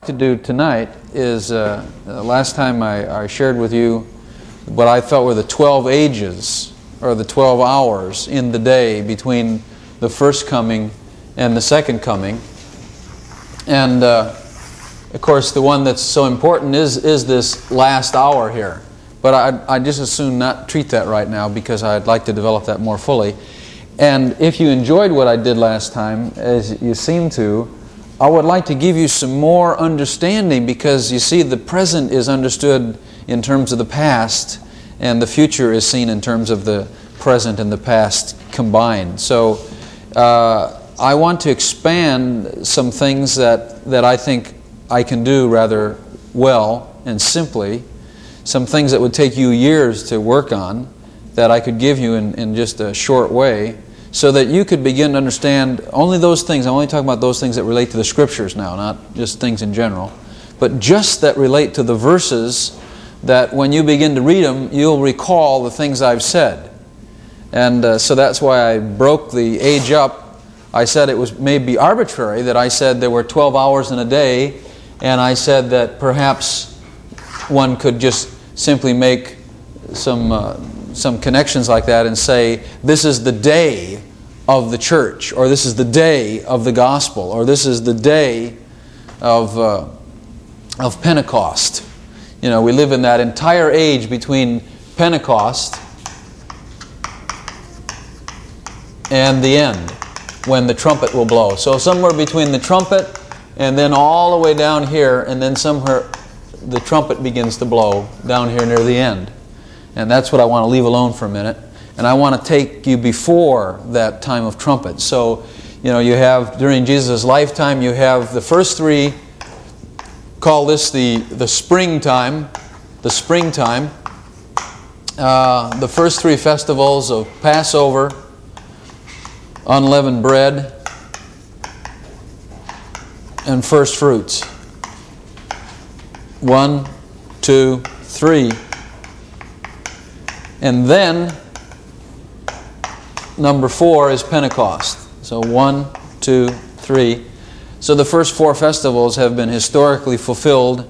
To do tonight is last time I shared with you what I thought were the 12 ages or the 12 hours in the day between the first coming and the second coming. And of course the one that's so important is this last hour here. But I'd just as soon not treat that right now because I'd like to develop that more fully. And if you enjoyed what I did last time, as you seem to, I would like to give you some more understanding because you see the present is understood in terms of the past and the future is seen in terms of the present and the past combined. So I want to expand some things that I think I can do rather well and simply, some things that would take you years to work on that I could give you in just a short way, so that you could begin to understand only those things. I'm only talking about those things that relate to the Scriptures now, not just things in general, but just that relate to the verses that when you begin to read them, you'll recall the things I've said. And so that's why I broke the age up. I said it was maybe arbitrary that I said there were 12 hours in a day, and I said that perhaps one could just simply make some connections like that and say, this is the day of the church, or this is the day of the gospel, or this is the day of Pentecost. You know, we live in that entire age between Pentecost and the end, when the trumpet will blow. So somewhere between the trumpet and then all the way down here, and then somewhere the trumpet begins to blow down here near the end. And that's what I want to leave alone for a minute. And I want to take you before that time of trumpet. So, you know, you have, during Jesus' lifetime, you have the first three, call this the springtime. The springtime. The first three festivals of Passover, unleavened bread, and first fruits. 1, 2, 3. And then, number 4 is Pentecost. So 1, 2, 3. So the first 4 festivals have been historically fulfilled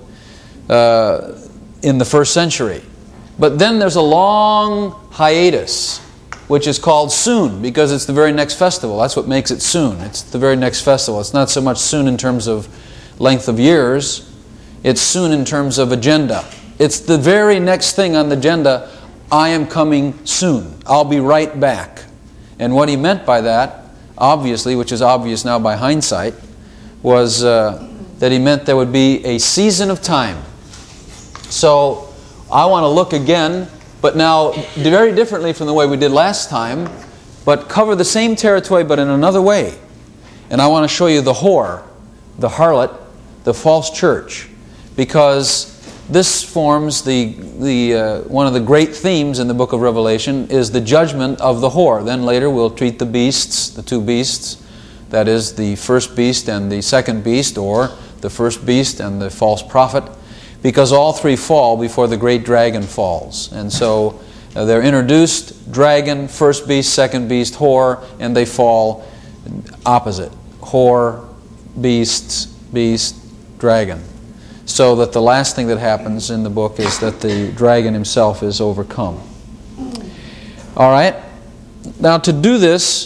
in the first century. But then there's a long hiatus, which is called soon, because it's the very next festival. That's what makes it soon. It's the very next festival. It's not so much soon in terms of length of years. It's soon in terms of agenda. It's the very next thing on the agenda. I am coming soon. I'll be right back. And what he meant by that, obviously, which is obvious now by hindsight, was that he meant there would be a season of time. So I want to look again, but now very differently from the way we did last time, but cover the same territory but in another way. And I want to show you the whore, the harlot, the false church, because this forms one of the great themes in the book of Revelation is the judgment of the whore. Then later we'll treat the beasts, the 2 beasts, that is the first beast and the second beast, or the first beast and the false prophet, because all 3 fall before the great dragon falls. And so they're introduced, dragon, first beast, second beast, whore, and they fall opposite. Whore, beast, dragon. So that the last thing that happens in the book is that the dragon himself is overcome. All right. Now to do this,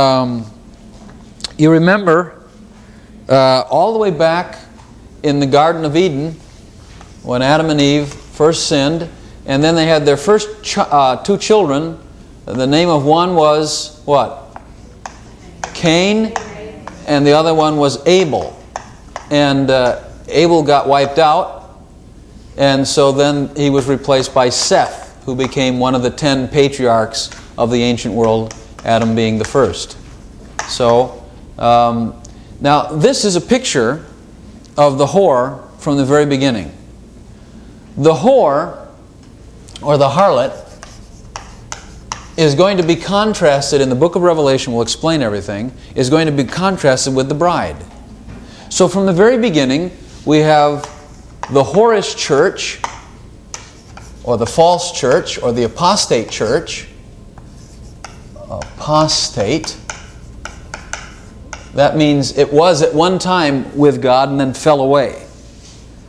you remember all the way back in the Garden of Eden when Adam and Eve first sinned, and then they had their first 2 children. The name of one was what? Cain, and the other one was Abel. And Abel got wiped out, and so then he was replaced by Seth, who became one of the 10 patriarchs of the ancient world, Adam being the first. So, now this is a picture of the whore from the very beginning. The whore, or the harlot, is going to be contrasted in the book of Revelation, we'll explain everything, is going to be contrasted with the bride. So from the very beginning, we have the whorish church, or the false church, or the apostate church. Apostate. That means it was at one time with God and then fell away.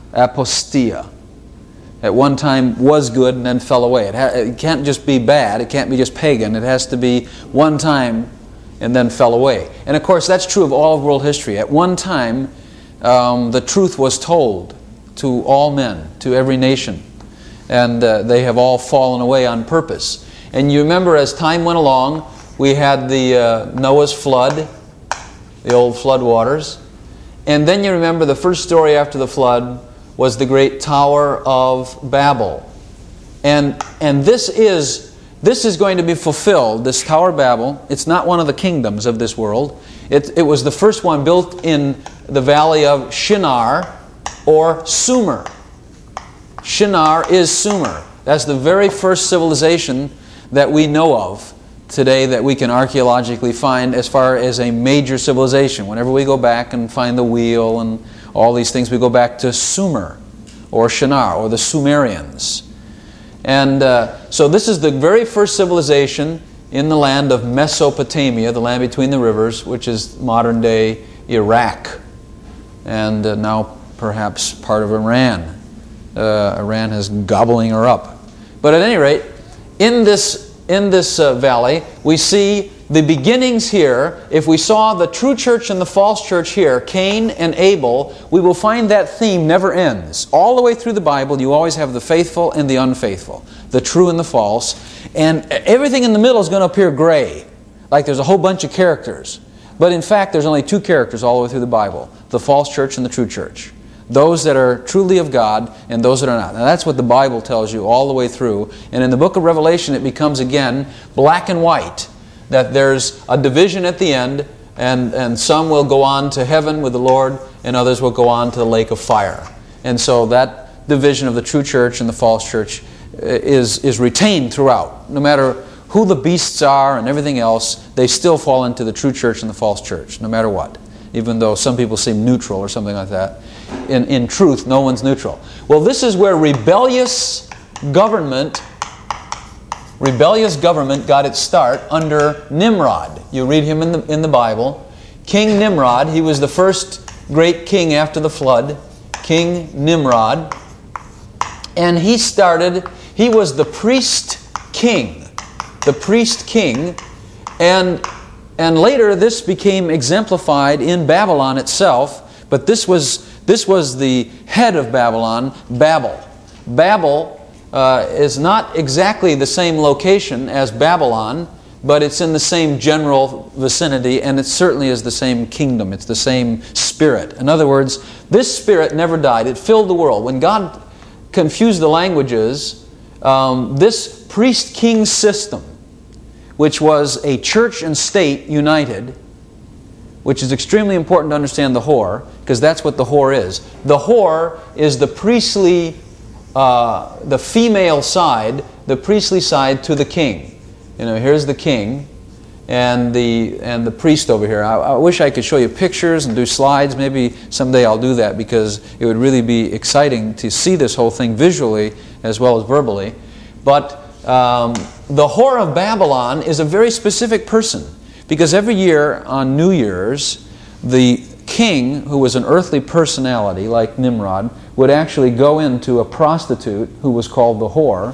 apostia. At one time was good and then fell away. It can't just be bad. It can't be just pagan. It has to be one time and then fell away. And of course, that's true of all of world history. At one time, the truth was told to all men, to every nation. And they have all fallen away on purpose. And you remember as time went along, we had the Noah's flood, the old flood waters. And then you remember the first story after the flood was the great Tower of Babel. And this is going to be fulfilled, this Tower of Babel. It's not one of the kingdoms of this world. It was the first one built in the valley of Shinar or Sumer. Shinar is Sumer. That's the very first civilization that we know of today that we can archaeologically find as far as a major civilization. Whenever we go back and find the wheel and all these things, we go back to Sumer or Shinar or the Sumerians. And so this is the very first civilization in the land of Mesopotamia, the land between the rivers, which is modern-day Iraq, and now perhaps part of Iran. Iran is gobbling her up. But at any rate, in this valley, we see the beginnings here. If we saw the true church and the false church here, Cain and Abel, we will find that theme never ends. All the way through the Bible, you always have the faithful and the unfaithful, the true and the false, and everything in the middle is going to appear gray, like there's a whole bunch of characters. But in fact, there's only two characters all the way through the Bible, the false church and the true church. Those that are truly of God and those that are not. Now that's what the Bible tells you all the way through. And in the book of Revelation it becomes again black and white. That there's a division at the end, and some will go on to heaven with the Lord and others will go on to the lake of fire. And so that division of the true church and the false church is retained throughout. No matter who the beasts are and everything else, they still fall into the true church and the false church, no matter what. Even though some people seem neutral or something like that. In truth, no one's neutral. Well, this is where rebellious government got its start under Nimrod. You read him in the Bible. King Nimrod, he was the first great king after the flood. King Nimrod. And he was the priest king. The priest king. And later this became exemplified in Babylon itself. But this was the head of Babylon, Babel. Babel is not exactly the same location as Babylon, but it's in the same general vicinity, and it certainly is the same kingdom. It's the same spirit. In other words, this spirit never died. It filled the world. When God confused the languages, this priest-king system, which was a church and state united, which is extremely important to understand the whore, because that's what the whore is. The whore is the priestly, the female side, the priestly side to the king. You know, here's the king and the priest over here. I wish I could show you pictures and do slides. Maybe someday I'll do that, because it would really be exciting to see this whole thing visually as well as verbally. But the whore of Babylon is a very specific person. Because every year on New Year's, the king, who was an earthly personality like Nimrod, would actually go into a prostitute who was called the whore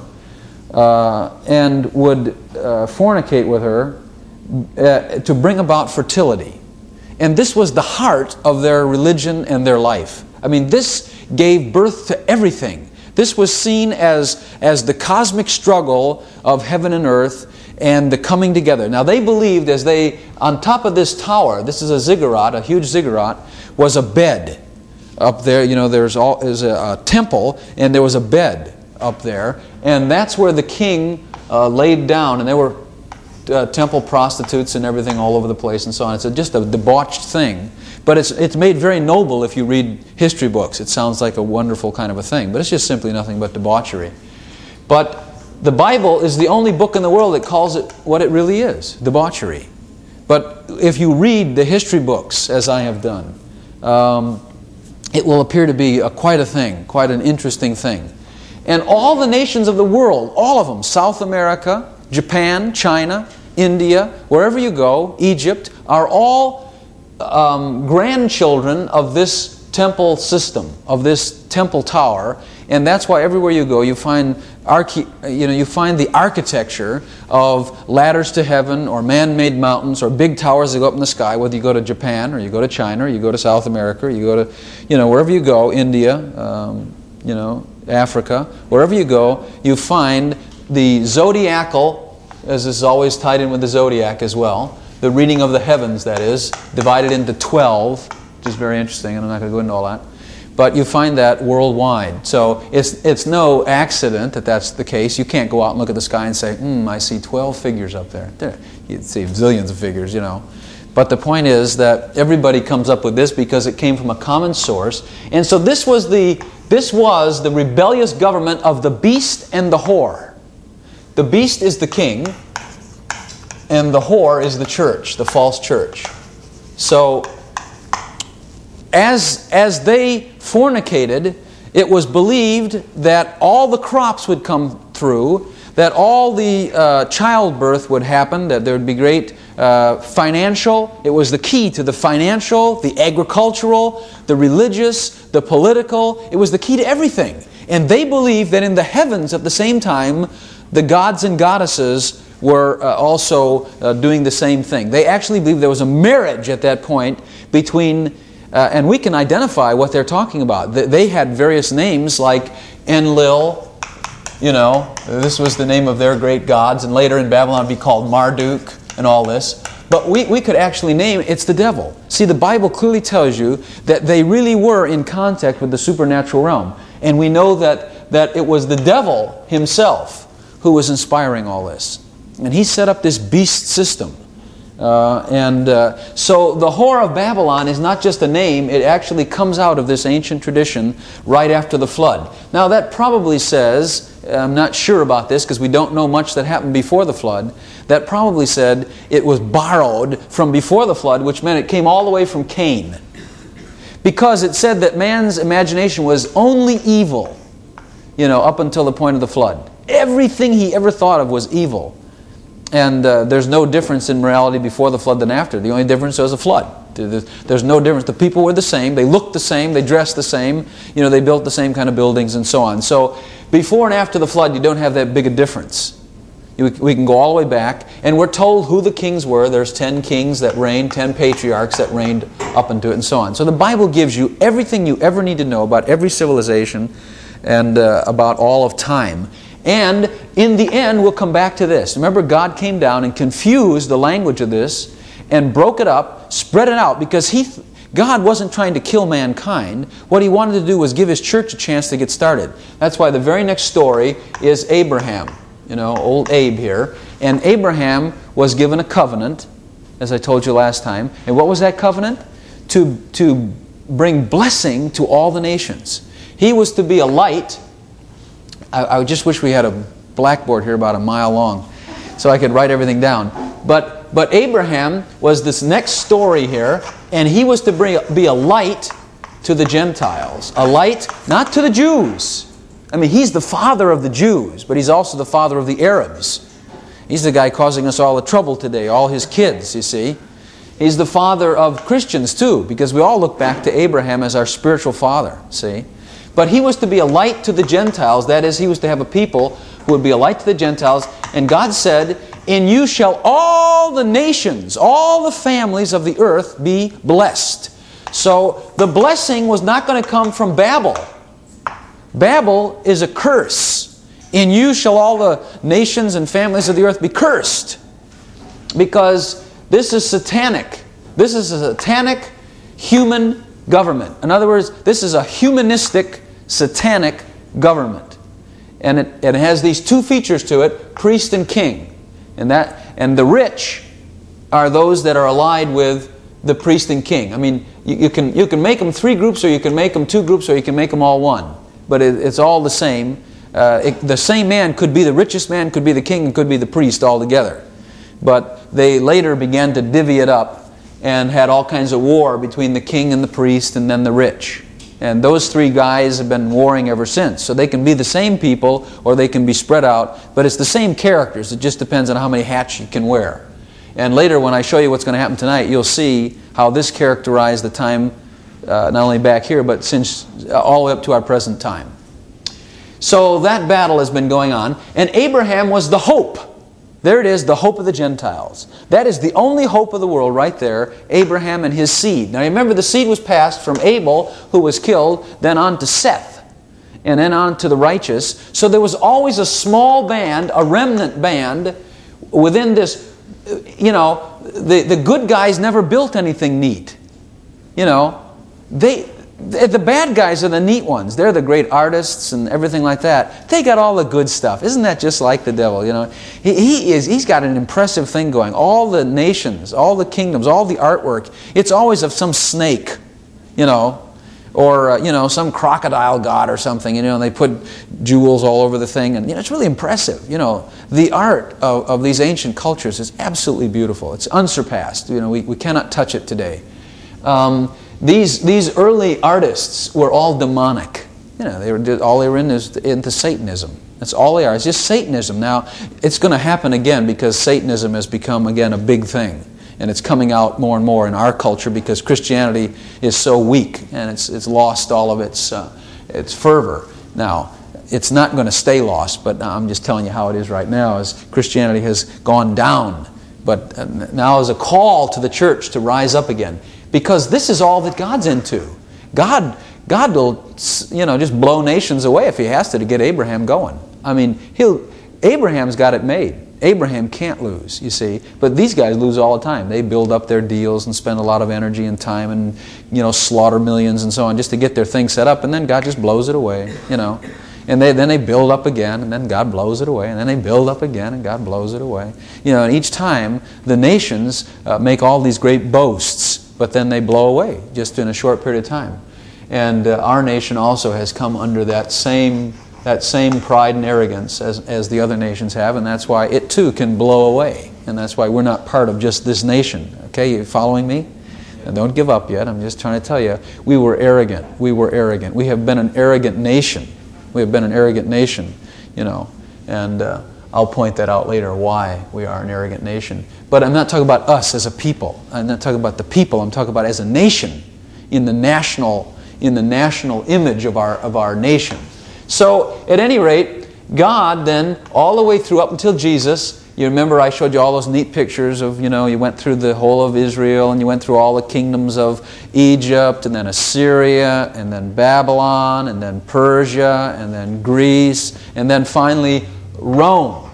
and would fornicate with her to bring about fertility. And this was the heart of their religion and their life. I mean, this gave birth to everything. This was seen as the cosmic struggle of heaven and earth and the coming together. Now they believed on top of this tower, this is a ziggurat, a huge ziggurat, was a bed up there. You know, there's a temple, and there was a bed up there, and that's where the king laid down, and there were temple prostitutes and everything all over the place and so on. It's just a debauched thing. But it's made very noble if you read history books. It sounds like a wonderful kind of a thing, but it's just simply nothing but debauchery. But the Bible is the only book in the world that calls it what it really is, debauchery. But if you read the history books, as I have done, it will appear to be quite a thing, quite an interesting thing. And all the nations of the world, all of them, South America, Japan, China, India, wherever you go, Egypt, are all grandchildren of this temple system, of this temple tower, and that's why everywhere you go you find the architecture of ladders to heaven, or man-made mountains, or big towers that go up in the sky. Whether you go to Japan, or you go to China, or you go to South America, or you go to wherever you go, India, Africa, wherever you go, you find the zodiacal, as is always tied in with the zodiac as well, the reading of the heavens, that is, divided into 12, which is very interesting, and I'm not going to go into all that. But you find that worldwide. So it's no accident that that's the case. You can't go out and look at the sky and say, I see 12 figures up there. You'd see zillions of figures, But the point is that everybody comes up with this because it came from a common source. And so this was the rebellious government of the beast and the whore. The beast is the king, and the whore is the church, the false church. So as they fornicated, it was believed that all the crops would come through, that all the childbirth would happen, that there would be great financial. It was the key to the financial, the agricultural, the religious, the political. It was the key to everything. And they believed that in the heavens at the same time, the gods and goddesses were also doing the same thing. They actually believed there was a marriage at that point between, and we can identify what they're talking about. They had various names like Enlil, this was the name of their great gods, and later in Babylon it would be called Marduk and all this. But we could actually name it's the devil. See, the Bible clearly tells you that they really were in contact with the supernatural realm. And we know that it was the devil himself who was inspiring all this. And he set up this beast system. So the whore of Babylon is not just a name, it actually comes out of this ancient tradition right after the flood. Now that probably says, I'm not sure about this because we don't know much that happened before the flood, that probably said it was borrowed from before the flood, which meant it came all the way from Cain. Because it said that man's imagination was only evil, up until the point of the flood. Everything he ever thought of was evil. And there's no difference in morality before the flood than after. The only difference was a flood. There's no difference. The people were the same. They looked the same. They dressed the same. They built the same kind of buildings and so on. So before and after the flood, you don't have that big a difference. We can go all the way back. And we're told who the kings were. There's 10 kings that reigned, 10 patriarchs that reigned up into it and so on. So the Bible gives you everything you ever need to know about every civilization and about all of time. And in the end, we'll come back to this. Remember, God came down and confused the language of this and broke it up, spread it out, because God wasn't trying to kill mankind. What He wanted to do was give His church a chance to get started. That's why the very next story is Abraham, old Abe here. And Abraham was given a covenant, as I told you last time. And what was that covenant? To bring blessing to all the nations. He was to be a light. I just wish we had a blackboard here about a mile long so I could write everything down. But Abraham was this next story here, and he was to be a light to the Gentiles. A light, not to the Jews. I mean, he's the father of the Jews, but he's also the father of the Arabs. He's the guy causing us all the trouble today, all his kids, you see. He's the father of Christians too, because we all look back to Abraham as our spiritual father, see. But he was to be a light to the Gentiles. That is, he was to have a people who would be a light to the Gentiles. And God said, in you shall all the nations, all the families of the earth be blessed. So the blessing was not going to come from Babel. Babel is a curse. In you shall all the nations and families of the earth be cursed. Because this is satanic. This is a satanic human government. In other words, this is a humanistic, satanic government. And it has these two features to it, priest and king. And the rich are those that are allied with the priest and king. I mean, you can make them 3 groups, or you can make them 2 groups, or you can make them all one. But it's all the same. The same man could be the richest man, could be the king, and could be the priest all together. But they later began to divvy it up and had all kinds of war between the king and the priest and then the rich. And those 3 guys have been warring ever since. So they can be the same people or they can be spread out, but it's the same characters. It just depends on how many hats you can wear. And later when I show you what's going to happen tonight, you'll see how this characterized the time not only back here, but since all the way up to our present time. So that battle has been going on, and Abraham was the hope. There it is, the hope of the Gentiles. That is the only hope of the world right there, Abraham and his seed. Now remember, the seed was passed from Abel, who was killed, then on to Seth, and then on to the righteous. So there was always a small band, a remnant band, within this, the good guys never built anything neat. The bad guys are the neat ones. They're the great artists and everything like that. They got all the good stuff. Isn't that just like the devil? He's got an impressive thing going. All the nations, all the kingdoms, all the artwork, it's always of some snake, or some crocodile god or something, and they put jewels all over the thing, and it's really impressive. The art of these ancient cultures is absolutely beautiful. It's unsurpassed. We cannot touch it today. These early artists were all demonic. All they were into Satanism. That's all they are. It's just Satanism. Now, it's going to happen again because Satanism has become again a big thing, and it's coming out more and more in our culture because Christianity is so weak and it's lost all of its fervor. Now, it's not going to stay lost, but I'm just telling you how it is right now. As Christianity has gone down, but now is a call to the church to rise up again. Because this is all that God's into. God will, just blow nations away if He has to get Abraham going. Abraham's got it made. Abraham can't lose, you see. But these guys lose all the time. They build up their deals and spend a lot of energy and time and, slaughter millions and so on just to get their thing set up, and then God just blows it away, And then they build up again, and then God blows it away, and then they build up again, and God blows it away. And each time the nations make all these great boasts, but then they blow away just in a short period of time. And our nation also has come under that same pride and arrogance as the other nations have, and that's why it too can blow away. And that's why we're not part of just this nation. Okay, you following me? And don't give up yet. I'm just trying to tell you, we were arrogant. We were arrogant. We have been an arrogant nation. We have been an arrogant nation, and I'll point that out later why we are an arrogant nation. But I'm not talking about us as a people. I'm not talking about the people. I'm talking about as a nation in the national image of our nation. So at any rate, God then, all the way through up until Jesus, you remember I showed you all those neat pictures of, you went through the whole of Israel, and you went through all the kingdoms of Egypt, and then Assyria, and then Babylon, and then Persia, and then Greece, and then finally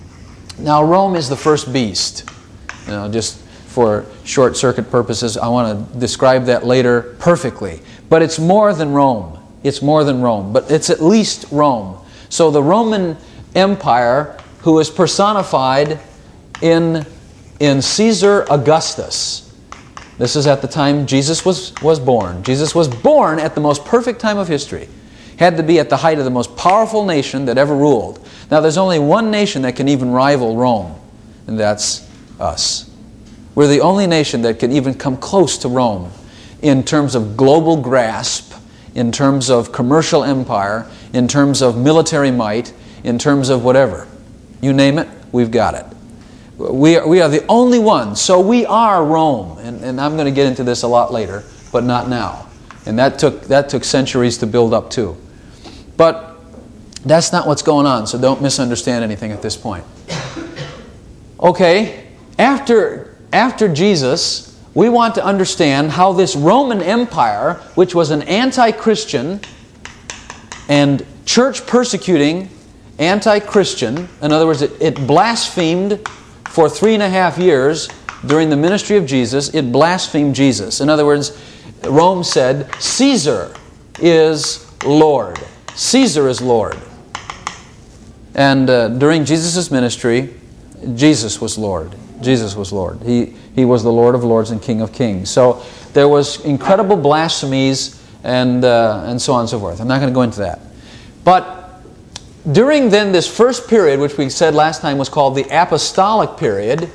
Now Rome is the first beast. Just for short circuit purposes, I want to describe that later perfectly. But it's more than Rome. It's more than Rome, but it's at least Rome. So the Roman Empire, who is personified in Caesar Augustus. This is at the time Jesus was born. Jesus was born at the most perfect time of history. Had to be at the height of the most powerful nation that ever ruled. Now there's only one nation that can even rival Rome, and that's us. We're the only nation that can even come close to Rome in terms of global grasp, in terms of commercial empire, in terms of military might, in terms of whatever. You name it, we've got it. We are the only ones, so we are Rome. And I'm going to get into this a lot later, but not now. And that took centuries to build up too. But that's not what's going on, so don't misunderstand anything at this point. Okay, after Jesus, we want to understand how this Roman Empire, which was an anti-Christian and church persecuting anti-Christian, in other words, it blasphemed for 3.5 years during the ministry of Jesus. It blasphemed Jesus. In other words, Rome said, Caesar is Lord. Caesar is Lord. And during Jesus' ministry, Jesus was Lord. Jesus was Lord. He was the Lord of Lords and King of Kings. So there was incredible blasphemies and so on and so forth. I'm not going to go into that. But during then this first period, which we said last time was called the Apostolic period,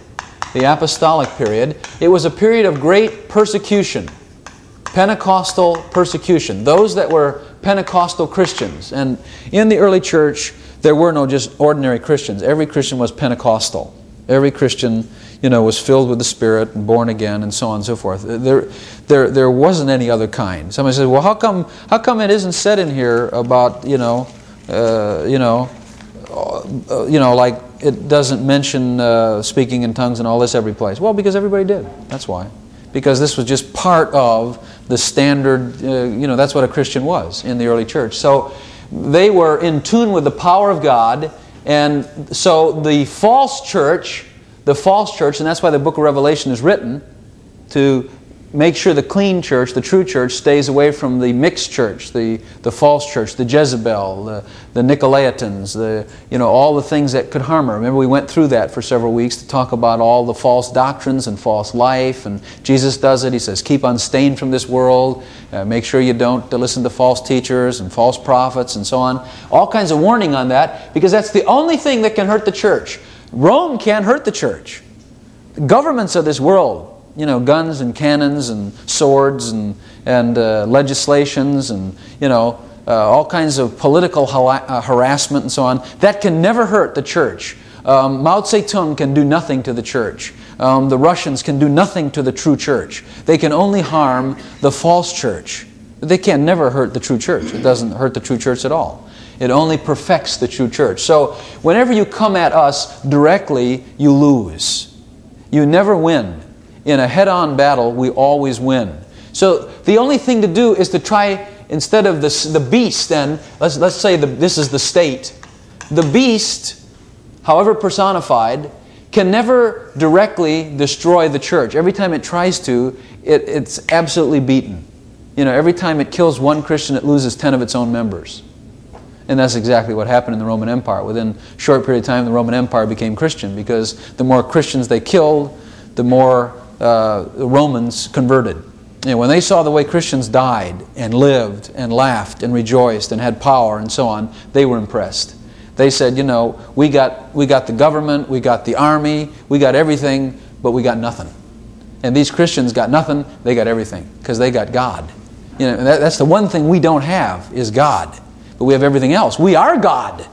it was a period of great persecution, Pentecostal persecution. Those that were Pentecostal Christians. And in the early church, there were no just ordinary Christians. Every Christian was Pentecostal. Every Christian, was filled with the Spirit and born again and so on and so forth. There wasn't any other kind. Somebody says, well, how come it isn't said in here about, like it doesn't mention speaking in tongues and all this every place? Well, because everybody did. That's why. Because this was just part of the standard, that's what a Christian was in the early church. So they were in tune with the power of God, and so the false church, and that's why the book of Revelation is written, to make sure the clean church, the true church, stays away from the mixed church, the false church, the Jezebel, the Nicolaitans, all the things that could harm her. Remember, we went through that for several weeks to talk about all the false doctrines and false life, and Jesus does it. He says, keep unstained from this world, make sure you don't listen to false teachers and false prophets and so on. All kinds of warning on that, because that's the only thing that can hurt the church. Rome can't hurt the church. The governments of this world, guns and cannons and swords and legislations and, all kinds of political harassment and so on, that can never hurt the church. Mao Zedong can do nothing to the church. The Russians can do nothing to the true church. They can only harm the false church. They can never hurt the true church. It doesn't hurt the true church at all. It only perfects the true church. So whenever you come at us directly, you lose. You never win. In a head-on battle, we always win. So the only thing to do is to try, instead of the beast, then, let's say this is the state. The beast, however personified, can never directly destroy the church. Every time it tries to, it's absolutely beaten. Every time it kills one Christian, it loses 10 of its own members. And that's exactly what happened in the Roman Empire. Within a short period of time, the Roman Empire became Christian, because the more Christians they killed, the more the Romans converted. When they saw the way Christians died and lived and laughed and rejoiced and had power and so on, they were impressed. They said, we got the government, we got the army, we got everything, but we got nothing. And these Christians got nothing, they got everything, because they got God. And that's the one thing we don't have, is God. But we have everything else. We are God.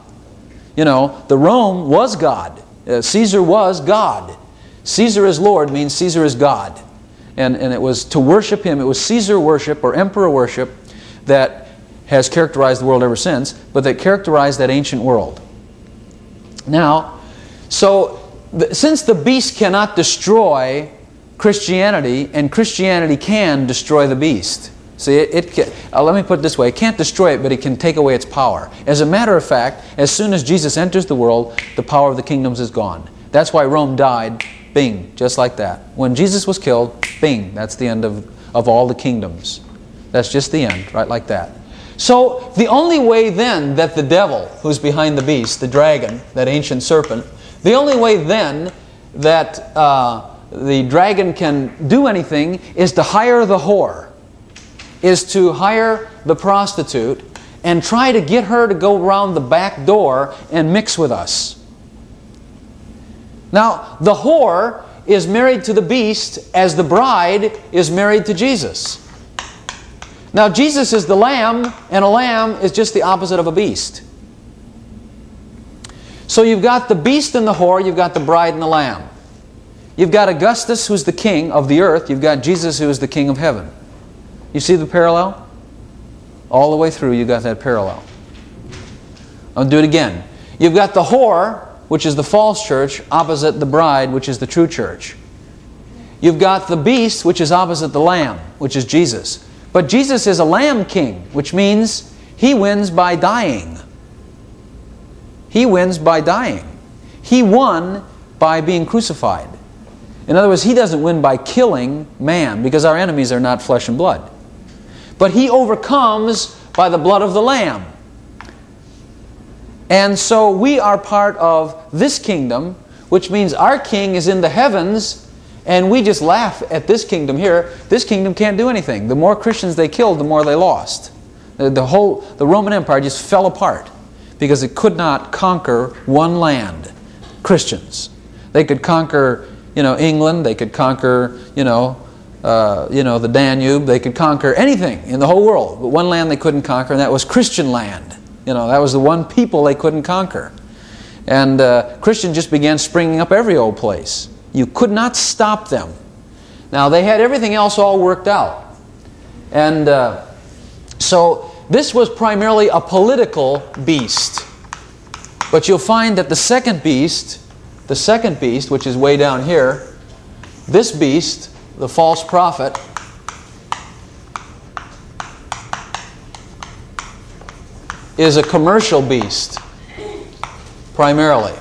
The Rome was God. Caesar was God. Caesar is Lord means Caesar is God. And it was to worship him, it was Caesar worship or emperor worship that has characterized the world ever since, but that characterized that ancient world. Now, since the beast cannot destroy Christianity, and Christianity can destroy the beast. See, let me put it this way. It can't destroy it, but it can take away its power. As a matter of fact, as soon as Jesus enters the world, the power of the kingdoms is gone. That's why Rome died, bing, just like that. When Jesus was killed, bing, that's the end of all the kingdoms. That's just the end, right like that. So the only way then that the devil, who's behind the beast, the dragon, that ancient serpent, the only way then that the dragon can do anything is to hire the whore, is to hire the prostitute and try to get her to go around the back door and mix with us. Now, the whore is married to the beast as the bride is married to Jesus. Now, Jesus is the lamb, and a lamb is just the opposite of a beast. So you've got the beast and the whore, you've got the bride and the lamb. You've got Augustus, who's the king of the earth, you've got Jesus, who is the king of heaven. You see the parallel? All the way through, you've got that parallel. I'll do it again. You've got the whore, which is the false church, opposite the bride, which is the true church. You've got the beast, which is opposite the lamb, which is Jesus. But Jesus is a lamb king, which means he wins by dying. He wins by dying. He won by being crucified. In other words, he doesn't win by killing man, because our enemies are not flesh and blood. But he overcomes by the blood of the lamb. And so we are part of this kingdom, which means our king is in the heavens, and we just laugh at this kingdom here. This kingdom can't do anything. The more Christians they killed, the more they lost. The Roman Empire just fell apart because it could not conquer one land, Christians. They could conquer, England. They could conquer, the Danube. They could conquer anything in the whole world. But one land they couldn't conquer, and that was Christian land. That was the one people they couldn't conquer. And Christians just began springing up every old place. You could not stop them. Now, they had everything else all worked out. And so this was primarily a political beast. But you'll find that the second beast, which is way down here, this beast, the false prophet, is a commercial beast, primarily.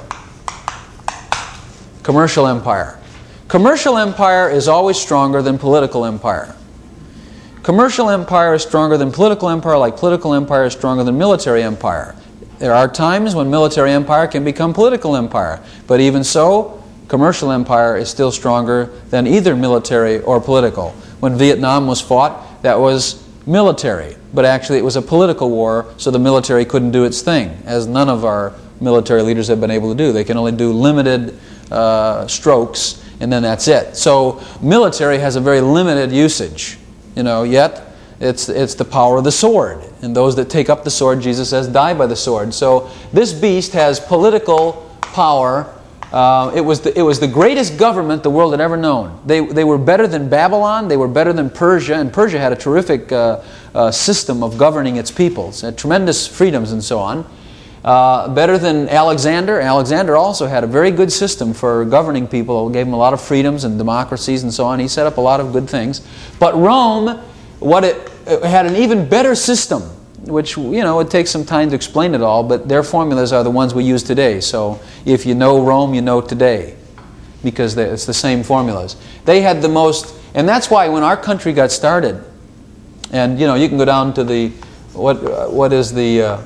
Commercial empire. Commercial empire is always stronger than political empire. Commercial empire is stronger than political empire, like political empire is stronger than military empire. There are times when military empire can become political empire, but even so, commercial empire is still stronger than either military or political. When Vietnam was fought, that was military, but actually it was a political war, so the military couldn't do its thing, as none of our military leaders have been able to do. They can only do limited strokes, and then that's it. So military has a very limited usage, yet it's the power of the sword. And those that take up the sword, Jesus says, die by the sword. So this beast has political power. It was the greatest government the world had ever known. They were better than Babylon. They were better than Persia. And Persia had a terrific system of governing its peoples. Had tremendous freedoms and so on. Better than Alexander. Alexander also had a very good system for governing people. Gave them a lot of freedoms and democracies and so on. He set up a lot of good things. But Rome, it had an even better system, which, it takes some time to explain it all, but their formulas are the ones we use today. So if you know Rome, you know today, because it's the same formulas. They had the most, and that's why when our country got started, and you can go down to the, what is the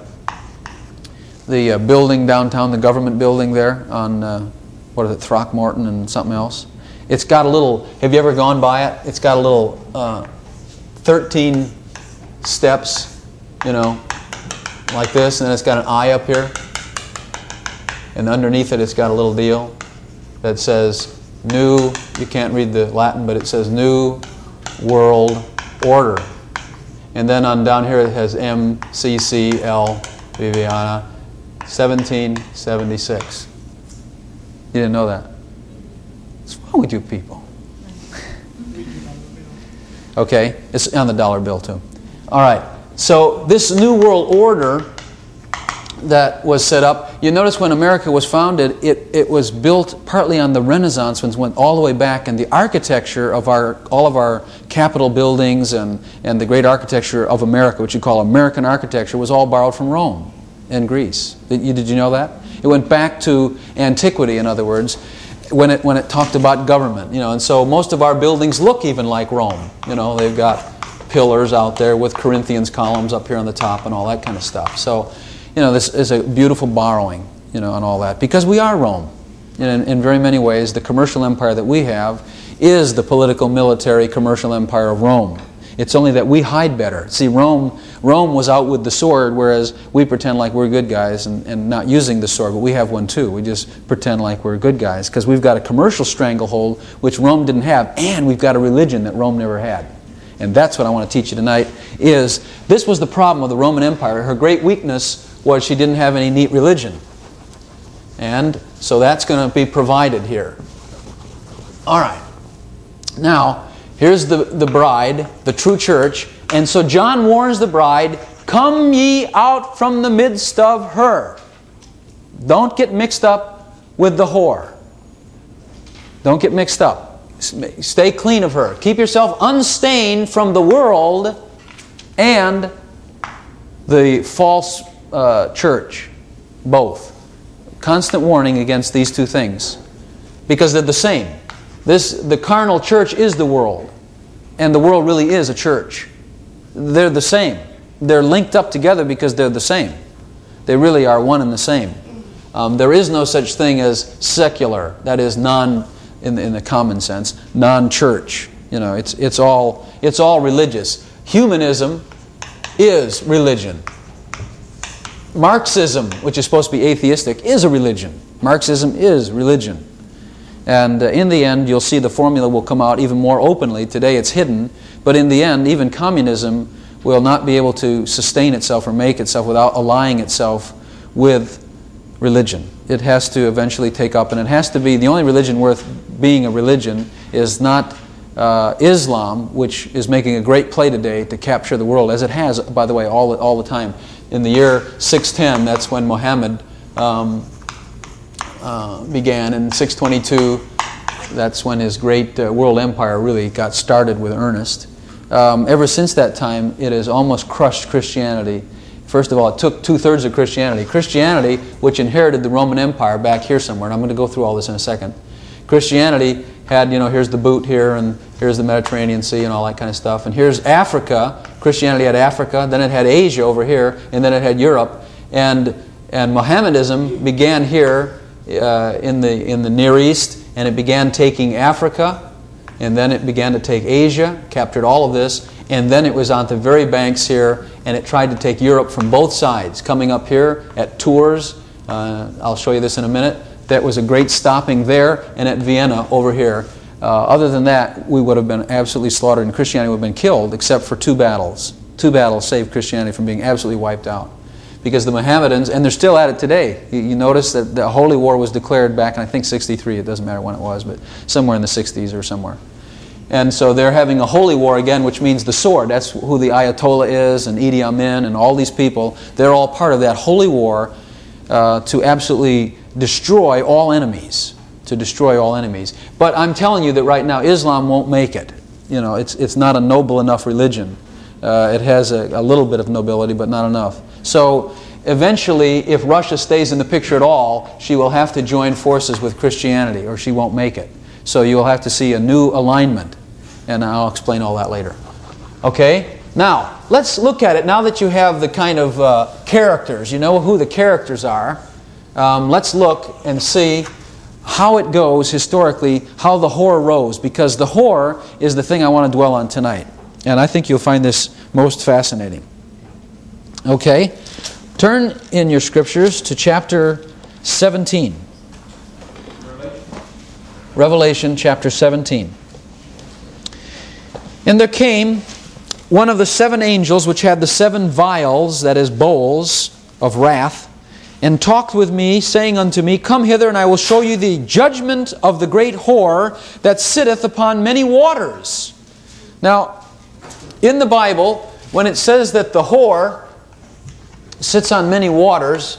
building downtown, the government building there on, Throckmorton and something else. It's got a little, have you ever gone by it? It's got a little 13 steps, like this, and then it's got an eye up here. And underneath it, it's got a little deal that says New, you can't read the Latin, but it says New World Order. And then on down here it has MCCL Viviana 1776. You didn't know that? What's wrong with you people? Okay, it's on the dollar bill too. All right, so this New World Order that was set up, you notice when America was founded, it was built partly on the Renaissance, when it went all the way back, and the architecture of all of our Capitol buildings and the great architecture of America, which you call American architecture, was all borrowed from Rome and Greece. Did you know that? It went back to antiquity, in other words, when it talked about government, and so most of our buildings look even like Rome. They've got pillars out there with Corinthians columns up here on the top and all that kind of stuff. So, this is a beautiful borrowing, and all that, because we are Rome. In very many ways, the commercial empire that we have is the political, military, commercial empire of Rome. It's only that we hide better. See, Rome was out with the sword, whereas we pretend like we're good guys and not using the sword, but we have one too. We just pretend like we're good guys because we've got a commercial stranglehold which Rome didn't have, and we've got a religion that Rome never had. And that's what I want to teach you tonight, is this was the problem of the Roman Empire. Her great weakness was she didn't have any neat religion. And so that's going to be provided here. All right. Now, here's the bride, the true church. And so John warns the bride, "Come ye out from the midst of her." Don't get mixed up with the whore. Don't get mixed up. Stay clean of her. Keep yourself unstained from the world and the false church. Both. Constant warning against these two things, because they're the same. The carnal church is the world, and the world really is a church. They're the same. They're linked up together because they're the same. They really are one and the same. There is no such thing as secular, that is in the common sense, non-church. It's all religious. Humanism is religion. Marxism, which is supposed to be atheistic, is a religion. Marxism is religion. And in the end, you'll see the formula will come out even more openly. Today it's hidden, but in the end, even communism will not be able to sustain itself or make itself without allying itself with religion. It has to eventually take up, and it has to be, the only religion worth being a religion is not Islam, which is making a great play today to capture the world, as it has, by the way, all the time. In the year 610, that's when Muhammad began. In 622, that's when his great world empire really got started with earnest. Ever since that time, it has almost crushed Christianity. First of all, it took 2/3 of Christianity. Christianity, which inherited the Roman Empire back here somewhere, and I'm going to go through all this in a second. Christianity had, here's the boot here, and here's the Mediterranean Sea and all that kind of stuff. And here's Africa. Christianity had Africa, then it had Asia over here, and then it had Europe. And Mohammedanism began here in the Near East, and it began taking Africa, and then it began to take Asia, captured all of this, and then it was on the very banks here, and it tried to take Europe from both sides, coming up here at Tours. I'll show you this in a minute. That was a great stopping there, and at Vienna over here. Other than that, we would have been absolutely slaughtered, and Christianity would have been killed, except for 2 battles. 2 battles saved Christianity from being absolutely wiped out. Because the Mohammedans, and they're still at it today. You notice that the Holy War was declared back in, I think, 63. It doesn't matter when it was, but somewhere in the 60s or somewhere. And so they're having a holy war again, which means the sword. That's who the Ayatollah is, and Idi Amin, and all these people. They're all part of that holy war to absolutely destroy all enemies. To destroy all enemies. But I'm telling you that right now, Islam won't make it. It's not a noble enough religion. It has a little bit of nobility, but not enough. So eventually, if Russia stays in the picture at all, she will have to join forces with Christianity, or she won't make it. So you will have to see a new alignment, and I'll explain all that later. Okay? Now, let's look at it. Now that you have the kind of characters, you know who the characters are, let's look and see how it goes historically, how the whore rose, because the whore is the thing I want to dwell on tonight. And I think you'll find this most fascinating. Okay? Turn in your scriptures to chapter 17. Revelation chapter 17. And there came one of the 7 angels which had the 7 vials, that is bowls, of wrath, and talked with me, saying unto me, Come hither, and I will show you the judgment of the great whore that sitteth upon many waters. Now, in the Bible, when it says that the whore sits on many waters,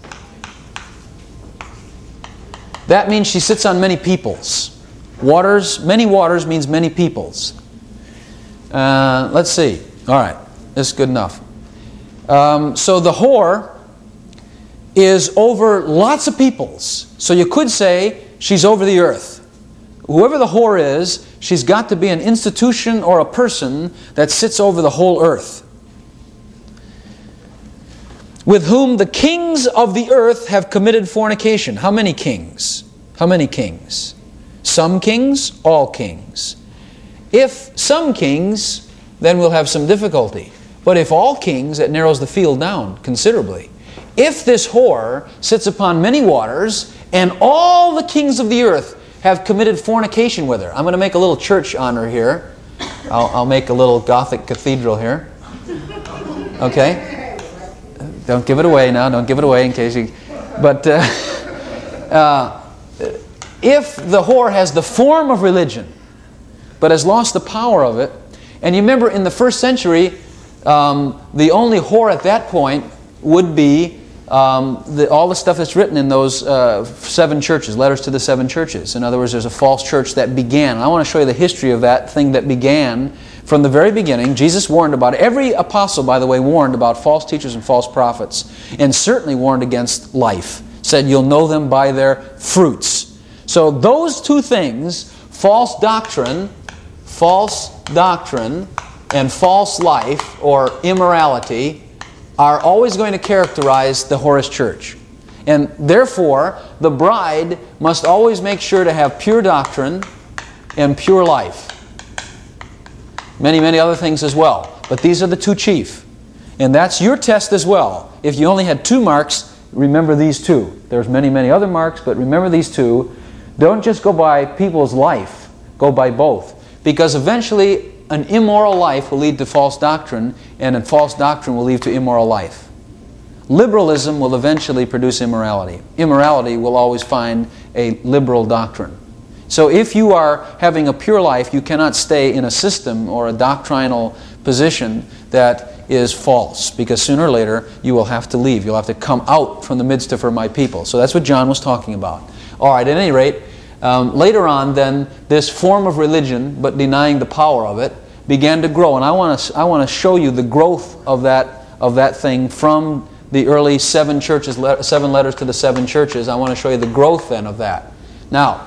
that means she sits on many peoples. Many waters means many peoples. Let's see. All right, this is good enough. So the whore is over lots of peoples. So you could say she's over the earth. Whoever the whore is, she's got to be an institution or a person that sits over the whole earth. With whom the kings of the earth have committed fornication. How many kings? How many kings? Some kings? All kings. If some kings, then we'll have some difficulty. But if all kings, it narrows the field down considerably. If this whore sits upon many waters, and all the kings of the earth have committed fornication with her. I'm going to make a little church on her here. I'll make a little Gothic cathedral here. Okay? Don't give it away now. Don't give it away in case you... But if the whore has the form of religion, but has lost the power of it, and you remember in the first century, the only whore at that point would be all the stuff that's written in those 7 churches, letters to the 7 churches. In other words, there's a false church that began. I want to show you the history of that thing that began from the very beginning. Jesus warned about it. Every apostle, by the way, warned about false teachers and false prophets, and certainly warned against life. Said, you'll know them by their fruits. So those 2 things, false doctrine, and false life, or immorality, are always going to characterize the whorish church. And therefore, the bride must always make sure to have pure doctrine and pure life. Many, many other things as well. But these are the 2 chief. And that's your test as well. If you only had 2 marks, remember these 2. There's many, many other marks, but remember these 2. Don't just go by people's life. Go by both. Because eventually, an immoral life will lead to false doctrine, and a false doctrine will lead to immoral life. liberalism will eventually produce immorality. Immorality will always find a liberal doctrine. So if you are having a pure life, you cannot stay in a system or a doctrinal position that is false, because sooner or later you will have to leave. You'll have to come out from the midst of her, my people. So that's what John was talking about. All right, at any rate, later on then, this form of religion, but denying the power of it, began to grow. And I want to show you the growth of that thing from the early 7 churches, 7 letters to the 7 churches. I want to show you the growth then of that. Now,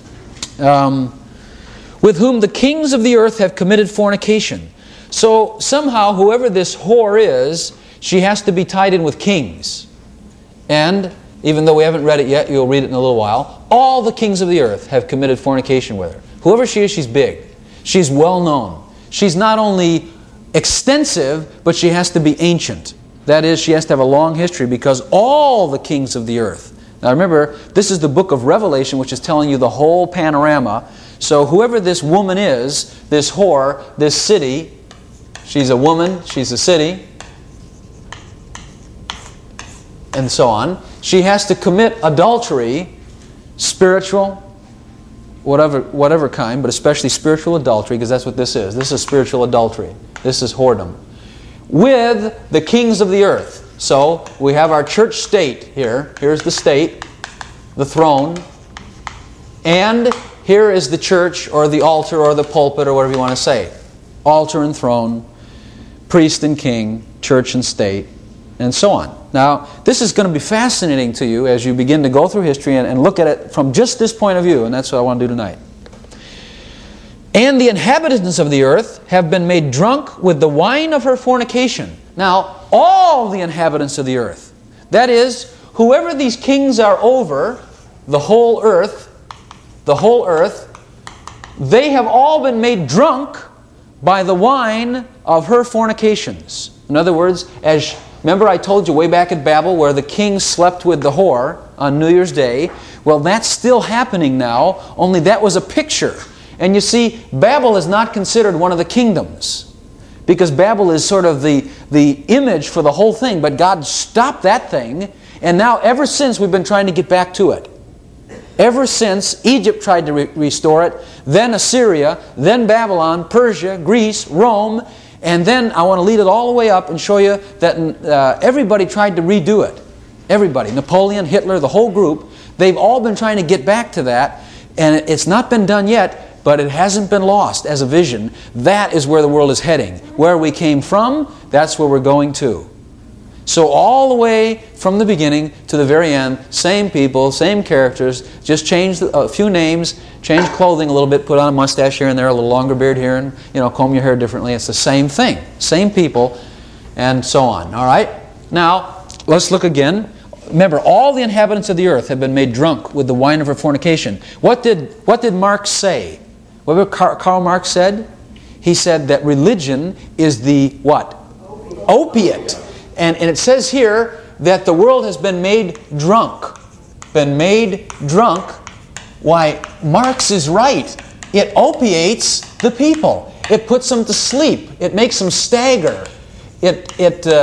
with whom the kings of the earth have committed fornication. So somehow, whoever this whore is, she has to be tied in with kings. And even though we haven't read it yet, you'll read it in a little while, all the kings of the earth have committed fornication with her. Whoever she is, she's big. She's well known. She's not only extensive, but she has to be ancient. That is, she has to have a long history, because all the kings of the earth. Now remember, this is the book of Revelation, which is telling you the whole panorama. So whoever this woman is, this whore, this city, she's a woman, she's a city, and so on. She has to commit adultery, spiritual, whatever kind, but especially spiritual adultery, because that's what this is. This is spiritual adultery. This is whoredom. With the kings of the earth. So we have our church state here. Here's the state, the throne, and here is the church or the altar or the pulpit or whatever you want to say. Altar and throne, priest and king, church and state, and so on. Now, this is going to be fascinating to you as you begin to go through history and look at it from just this point of view, and that's what I want to do tonight. And the inhabitants of the earth have been made drunk with the wine of her fornication. Now, all the inhabitants of the earth, that is, whoever these kings are over, the whole earth, they have all been made drunk by the wine of her fornications. In other words, remember I told you way back at Babel where the king slept with the whore on New Year's Day? Well, that's still happening now, only that was a picture. And you see, Babel is not considered one of the kingdoms, because Babel is sort of the image for the whole thing, but God stopped that thing, and now ever since we've been trying to get back to it. Ever since Egypt tried to restore it, then Assyria, then Babylon, Persia, Greece, Rome, and then I want to lead it all the way up and show you that everybody tried to redo it. Everybody, Napoleon, Hitler, the whole group, they've all been trying to get back to that, and it's not been done yet, but it hasn't been lost as a vision. That is where the world is heading. Where we came from, that's where we're going to. So all the way from the beginning to the very end, same people, same characters, just change a few names, change clothing a little bit, put on a mustache here and there, a little longer beard here, and comb your hair differently. It's the same thing. Same people, and so on. All right? Now, let's look again. Remember, all the inhabitants of the earth have been made drunk with the wine of her fornication. What did Marx say? What Karl Marx said? He said that religion is the what? Opiate. And it says here that the world has been made drunk. Been made drunk. Why, Marx is right. It opiates the people. It puts them to sleep. It makes them stagger. It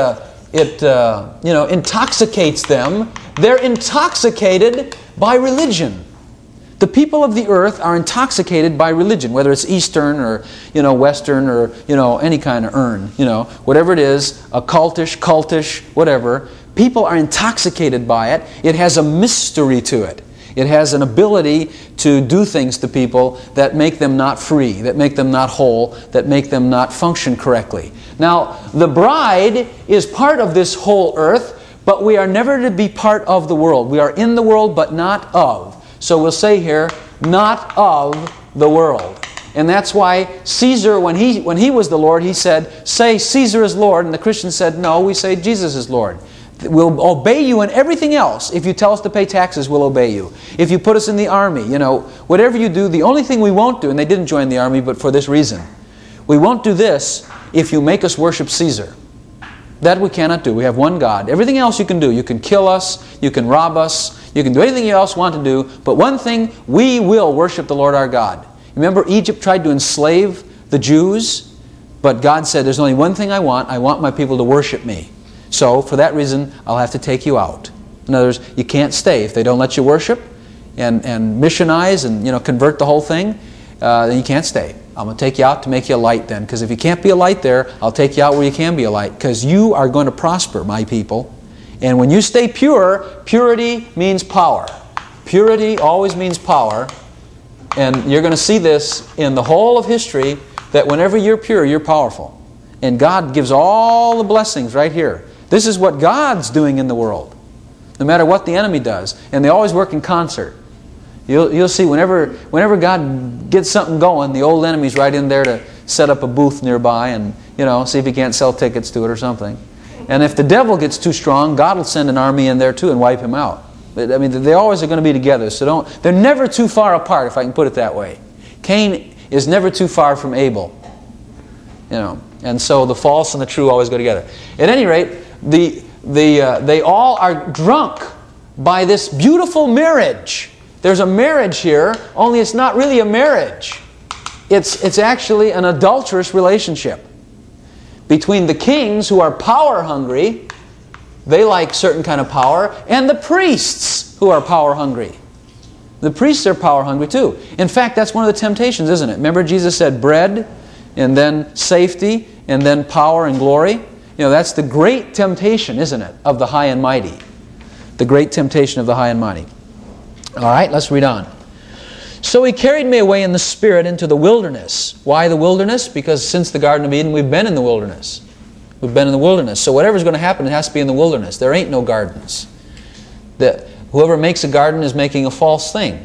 intoxicates them. They're intoxicated by religion. The people of the earth are intoxicated by religion, whether it's Eastern or Western or any kind of whatever it is, cultish, whatever. People are intoxicated by it. It has a mystery to it. It has an ability to do things to people that make them not free, that make them not whole, that make them not function correctly. Now, the bride is part of this whole earth, but we are never to be part of the world. We are in the world, but not of. So we'll say here, not of the world. And that's why Caesar, when he was the Lord, he said, say Caesar is Lord. And the Christians said, no, we say Jesus is Lord. We'll obey you in everything else. If you tell us to pay taxes, we'll obey you. If you put us in the army, whatever you do, the only thing we won't do, and they didn't join the army, but for this reason, we won't do this if you make us worship Caesar. That we cannot do. We have one God. Everything else you can do. You can kill us, you can rob us, you can do anything you else want to do, but one thing, we will worship the Lord our God. Remember, Egypt tried to enslave the Jews, but God said, there's only one thing I want my people to worship me. So, for that reason, I'll have to take you out. In other words, you can't stay. If they don't let you worship and missionize and convert the whole thing, then you can't stay. I'm going to take you out to make you a light then. Because if you can't be a light there, I'll take you out where you can be a light. Because you are going to prosper, my people. And when you stay pure, purity means power. Purity always means power. And you're going to see this in the whole of history, that whenever you're pure, you're powerful. And God gives all the blessings right here. This is what God's doing in the world, no matter what the enemy does. And they always work in concert. You'll see whenever God gets something going, the old enemy's right in there to set up a booth nearby and see if he can't sell tickets to it or something. And if the devil gets too strong, God will send an army in there too and wipe him out. I mean, they always are going to be together. So they're never too far apart, if I can put it that way. Cain is never too far from Abel. And so the false and the true always go together. At any rate, they all are drunk by this beautiful marriage. There's a marriage here, only it's not really a marriage. It's actually an adulterous relationship between the kings who are power hungry. They like certain kind of power, and the priests who are power hungry. The priests are power hungry too. In fact, that's one of the temptations, isn't it? Remember Jesus said bread, and then safety, and then power and glory? That's the great temptation, isn't it, of the high and mighty. The great temptation of the high and mighty. All right, let's read on. So he carried me away in the Spirit into the wilderness. Why the wilderness? Because since the Garden of Eden, we've been in the wilderness. We've been in the wilderness. So whatever's going to happen, it has to be in the wilderness. There ain't no gardens. Whoever makes a garden is making a false thing.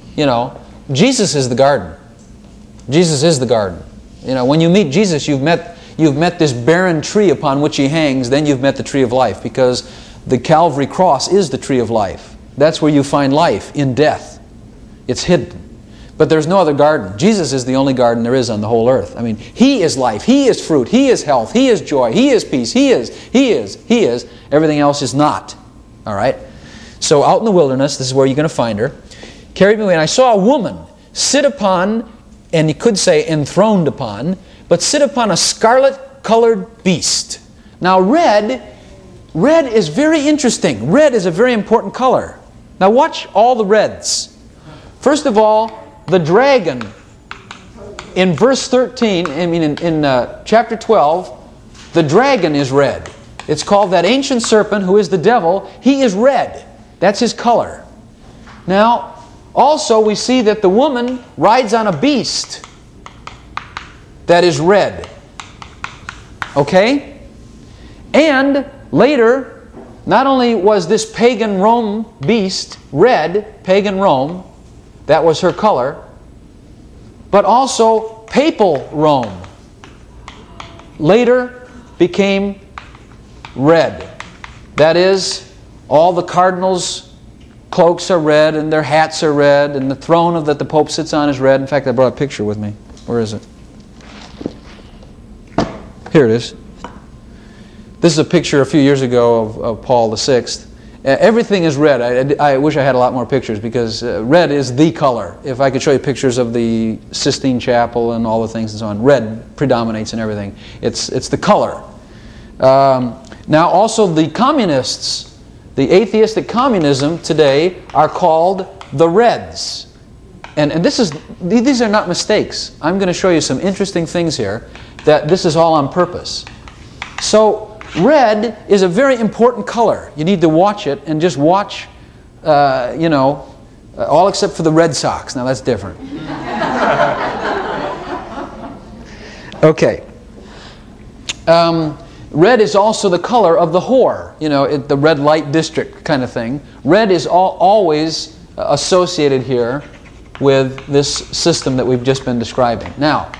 Jesus is the garden. Jesus is the garden. When you meet Jesus, you've met this barren tree upon which He hangs, then you've met the tree of life, because the Calvary cross is the tree of life. That's where you find life, in death. It's hidden. But there's no other garden. Jesus is the only garden there is on the whole earth. I mean, He is life. He is fruit. He is health. He is joy. He is peace. He is. Everything else is not. All right? So out in the wilderness, this is where you're going to find her. Carried me away, and I saw a woman sit upon, and you could say enthroned upon, but sit upon a scarlet-colored beast. Now red is very interesting. Red is a very important color. Now watch all the reds. First of all, the dragon. In verse 13, in chapter 12, the dragon is red. It's called that ancient serpent who is the devil. He is red. That's his color. Now, also we see that the woman rides on a beast that is red. Okay? And later, not only was this pagan Rome beast red, pagan Rome, that was her color, but also papal Rome later became red. That is, all the cardinals' cloaks are red, and their hats are red, and the throne that the Pope sits on is red. In fact, I brought a picture with me. Where is it? Here it is. This is a picture a few years ago of Paul VI. Everything is red. I wish I had a lot more pictures, because red is the color. If I could show you pictures of the Sistine Chapel and all the things and so on, red predominates in everything. It's the color. Now also the communists, the atheistic communism today are called the Reds. And these are not mistakes. I'm going to show you some interesting things here, that this is all on purpose. So red is a very important color. You need to watch it, and just watch, all except for the Red Sox. Now that's different. Okay. Red is also the color of the whore. The red light district kind of thing. Red is always associated here with this system that we've just been describing. Now,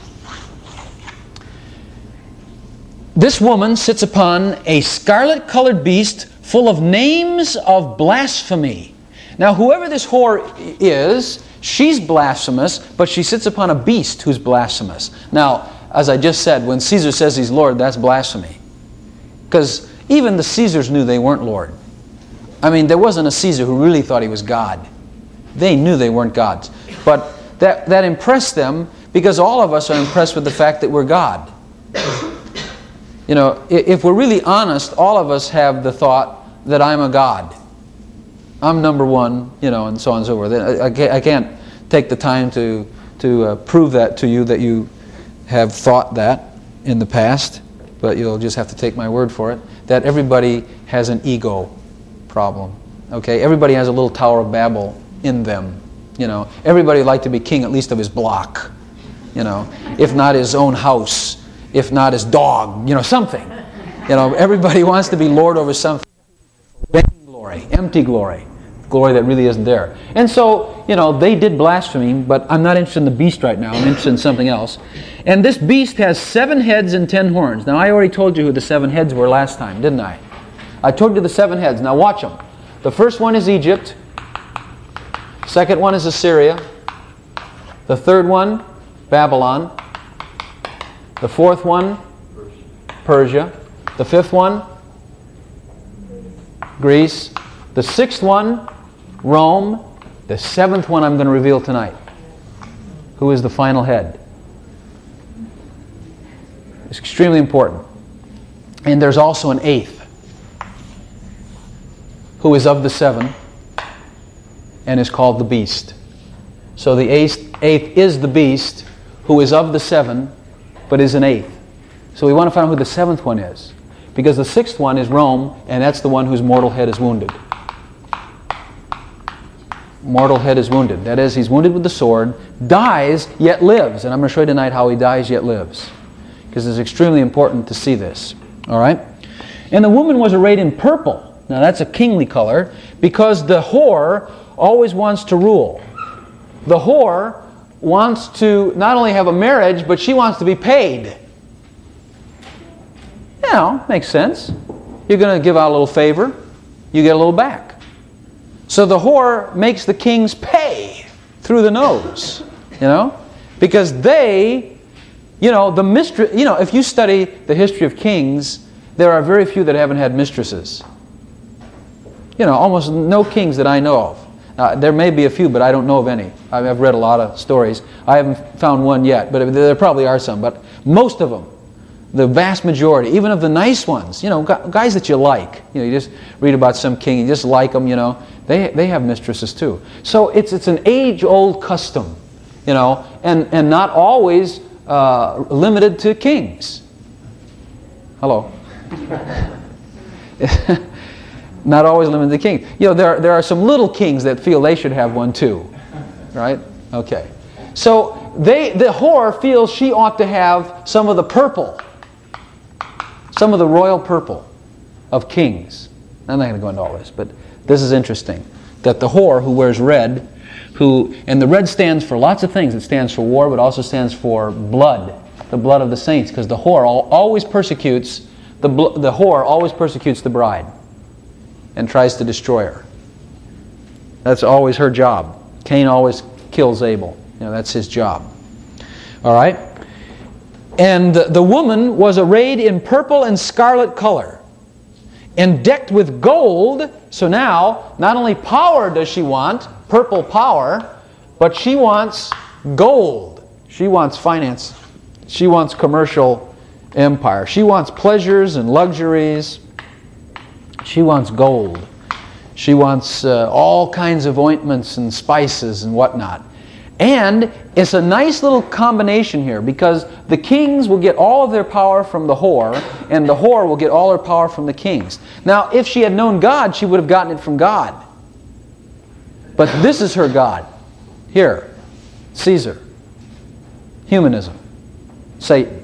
this woman sits upon a scarlet-colored beast full of names of blasphemy. Now, whoever this whore is, she's blasphemous, but she sits upon a beast who's blasphemous. Now, as I just said, when Caesar says he's Lord, that's blasphemy. Because even the Caesars knew they weren't Lord. I mean, there wasn't a Caesar who really thought he was God. They knew they weren't gods. But that impressed them, because all of us are impressed with the fact that we're God. You know, if we're really honest, all of us have the thought that I'm a god. I'm number one, you know, and so on and so forth. I can't take the time to prove that to you, that you have thought that in the past, but you'll just have to take my word for it, that everybody has an ego problem. Okay? Everybody has a little Tower of Babel in them. You know, everybody would like to be king at least of his block. You know, if not his own house, if not his dog, you know, something. You know, everybody wants to be lord over something. Vain glory, empty glory, glory that really isn't there. And so, you know, they did blasphemy, but I'm not interested in the beast right now. I'm interested in something else. And this beast has 7 heads and 10 horns. Now, I already told you who the 7 heads were last time, didn't I? I told you the 7 heads. Now, watch them. The first one is Egypt. Second one is Assyria. The third one, Babylon. The fourth one, Persia. The fifth one, Greece. The sixth one, Rome. The seventh one I'm going to reveal tonight. Who is the final head? It's extremely important. And there's also an 8th, who is of the 7 and is called the beast. So the 8th is the beast, who is of the 7 but is an 8th. So we want to find out who the 7th one is, because the 6th one is Rome, and that's the one whose mortal head is wounded. Mortal head is wounded. That is, he's wounded with the sword, dies, yet lives. And I'm going to show you tonight how he dies, yet lives, because it's extremely important to see this. All right? And the woman was arrayed in purple. Now that's a kingly color, because the whore always wants to rule. The whore wants to not only have a marriage, but she wants to be paid. You know, makes sense. You're going to give out a little favor, you get a little back. So the whore makes the kings pay through the nose, you know, because they, you know, the mistress, you know, if you study the history of kings, there are very few that haven't had mistresses. You know, almost no kings that I know of. There may be a few, but I don't know of any. I've read a lot of stories. I haven't found one yet, but there probably are some. But most of them, the vast majority, even of the nice ones, you know, guys that you like, you know, you just read about some king, you just like them, you know, they have mistresses too. So it's an age-old custom, you know, and not always limited to kings. Hello. Not always limited to kings. You know, there are some little kings that feel they should have one too, right? Okay. So the whore feels she ought to have some of the purple, some of the royal purple of kings. I'm not going to go into all this, but this is interesting. That the whore who wears red, and the red stands for lots of things. It stands for war, but also stands for blood, the blood of the saints, because the whore always persecutes the whore always persecutes the bride and tries to destroy her. That's always her job. Cain always kills Abel. You know, that's his job. All right? And the woman was arrayed in purple and scarlet color and decked with gold. So now, not only power does she want, purple power, but she wants gold. She wants finance. She wants commercial empire. She wants pleasures and luxuries. She wants gold. She wants all kinds of ointments and spices and whatnot. And it's a nice little combination here, because the kings will get all of their power from the whore, and the whore will get all her power from the kings. Now, if she had known God, she would have gotten it from God. But this is her God. Here, Caesar. Humanism. Satan.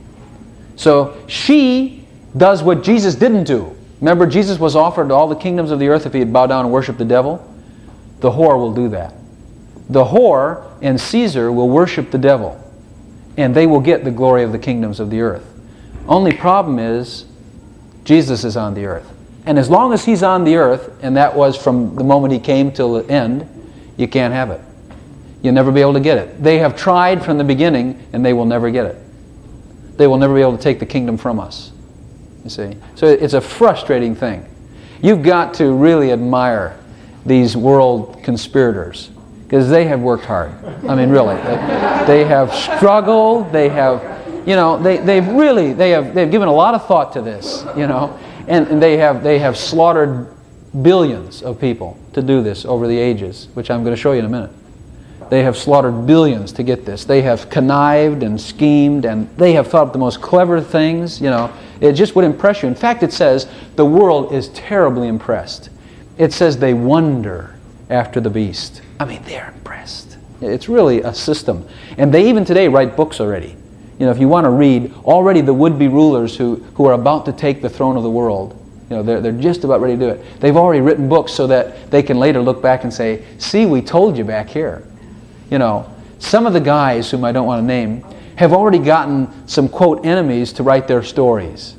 So she does what Jesus didn't do. Remember, Jesus was offered all the kingdoms of the earth if he had bowed down and worshiped the devil? The whore will do that. The whore and Caesar will worship the devil, and they will get the glory of the kingdoms of the earth. Only problem is, Jesus is on the earth. And as long as he's on the earth, and that was from the moment he came till the end, you can't have it. You'll never be able to get it. They have tried from the beginning, and they will never get it. They will never be able to take the kingdom from us. You see? So it's a frustrating thing. You've got to really admire these world conspirators, because they have worked hard. I mean, really. They have struggled. They have they've given a lot of thought to this, and they have slaughtered billions of people to do this over the ages, which I'm going to show you in a minute. They have slaughtered billions to get this. They have connived and schemed, and they have thought up the most clever things. It just would impress you. In fact, it says the world is terribly impressed. It says they wonder after the beast. I mean, they're impressed. It's really a system. And they even today write books already. If you want to read, already the would-be rulers who are about to take the throne of the world, they're just about ready to do it. They've already written books so that they can later look back and say, see, we told you back here. Some of the guys, whom I don't want to name, have already gotten some, quote, enemies to write their stories.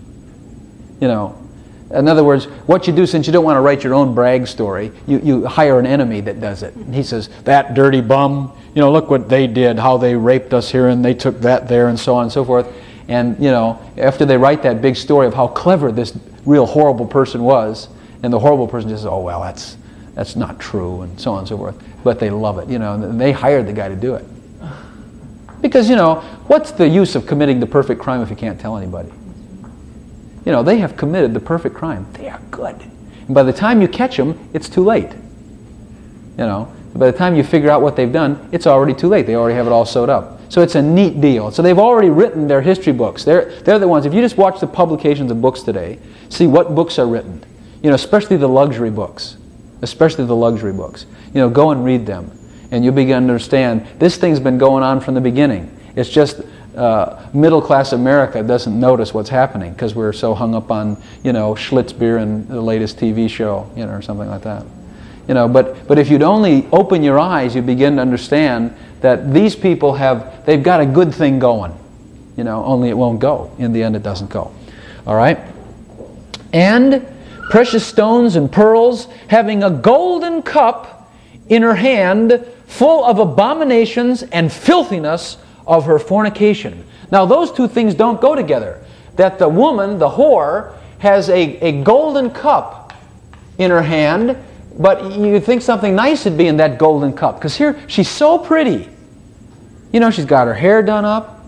In other words, what you do, since you don't want to write your own brag story, you hire an enemy that does it. And he says, that dirty bum, look what they did, how they raped us here, and they took that there, and so on and so forth. And, after they write that big story of how clever this real horrible person was, and the horrible person just says, oh, well, that's not true, and so on and so forth. But they love it, and they hired the guy to do it. Because, what's the use of committing the perfect crime if you can't tell anybody? They have committed the perfect crime. They are good. And by the time you catch them, it's too late. By the time you figure out what they've done, it's already too late. They already have it all sewed up. So it's a neat deal. So they've already written their history books. They're the ones, if you just watch the publications of books today, see what books are written. Especially the luxury books. Especially the luxury books. Go and read them. And you'll begin to understand this thing's been going on from the beginning. It's just middle-class America doesn't notice what's happening because we're so hung up on, Schlitz beer and the latest TV show, or something like that. But if you'd only open your eyes, you'd begin to understand that these people they've got a good thing going. Only it won't go. In the end, it doesn't go. All right? And precious stones and pearls, having a golden cup in her hand, full of abominations and filthiness of her fornication. Now those two things don't go together. That the woman, the whore, has a golden cup in her hand, but you think something nice would be in that golden cup. Because here, she's so pretty. She's got her hair done up,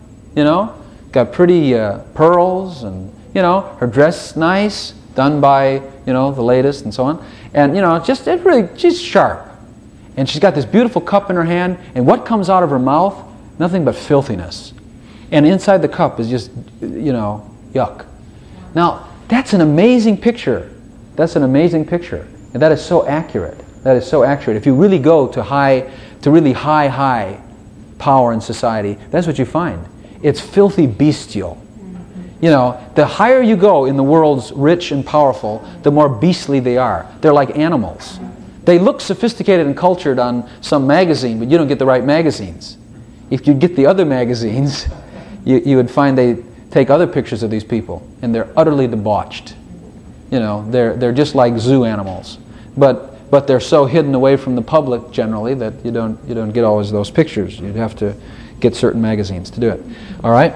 got pretty pearls, and, her dress is nice, done by, the latest and so on. And, she's sharp. And she's got this beautiful cup in her hand, and what comes out of her mouth? Nothing but filthiness. And inside the cup is just, yuck. Now, that's an amazing picture. That's an amazing picture. And that is so accurate. That is so accurate. If you really go to really high power in society, that's what you find. It's filthy bestial. The higher you go in the world's rich and powerful, the more beastly they are. They're like animals. They look sophisticated and cultured on some magazine, but you don't get the right magazines. If you get the other magazines, you would find they take other pictures of these people, and they're utterly debauched. They're just like zoo animals, but they're so hidden away from the public generally that you don't get always those pictures. You'd have to get certain magazines to do it. All right.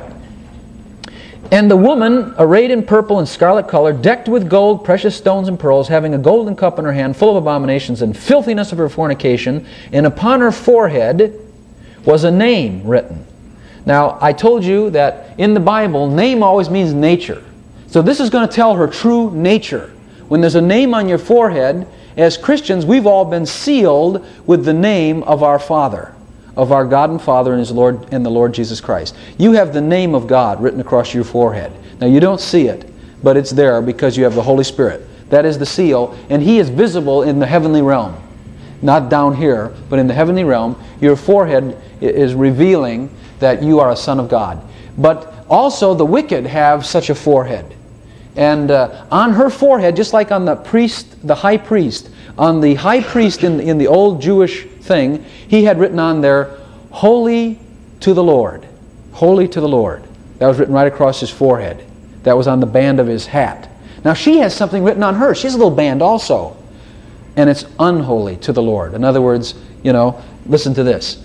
And the woman, arrayed in purple and scarlet color, decked with gold, precious stones, and pearls, having a golden cup in her hand, full of abominations and filthiness of her fornication, and upon her forehead was a name written. Now, I told you that in the Bible, name always means nature. So this is going to tell her true nature. When there's a name on your forehead, as Christians, we've all been sealed with the name of our Father, of our God and Father and His Lord and the Lord Jesus Christ. You have the name of God written across your forehead. Now, you don't see it, but it's there because you have the Holy Spirit. That is the seal, and He is visible in the heavenly realm. Not down here, but in the heavenly realm. Your forehead is revealing that you are a son of God. But also the wicked have such a forehead. And on her forehead, just like on the high priest, on the high priest in the old Jewish thing, he had written on there, Holy to the Lord. Holy to the Lord. That was written right across his forehead. That was on the band of his hat. Now she has something written on her. She has a little band also. And it's unholy to the Lord. In other words, listen to this.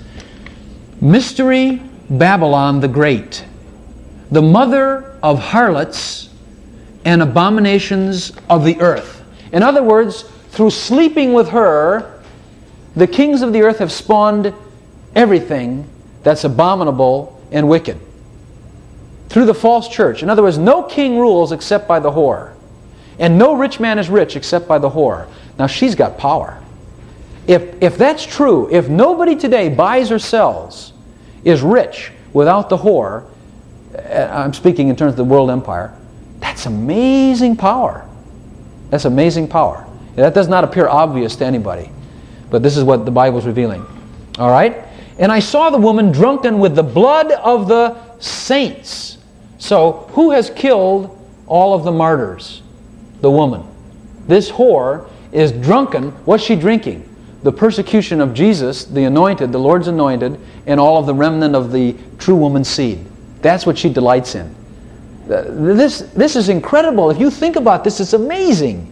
Mystery Babylon the Great, the mother of harlots and abominations of the earth. In other words, through sleeping with her, the kings of the earth have spawned everything that's abominable and wicked. through the false church. In other words, no king rules except by the whore. And no rich man is rich except by the whore. Now she's got power. If that's true, if nobody today buys or sells is rich without the whore, I'm speaking in terms of the world empire, that's amazing power. That's amazing power. That does not appear obvious to anybody. But this is what the Bible is revealing. All right? And I saw the woman drunken with the blood of the saints. So, who has killed all of the martyrs? The woman. This whore is drunken. What's she drinking? The persecution of Jesus, the anointed, the Lord's anointed, and all of the remnant of the true woman's seed. That's what she delights in. This is incredible. If you think about this, it's amazing.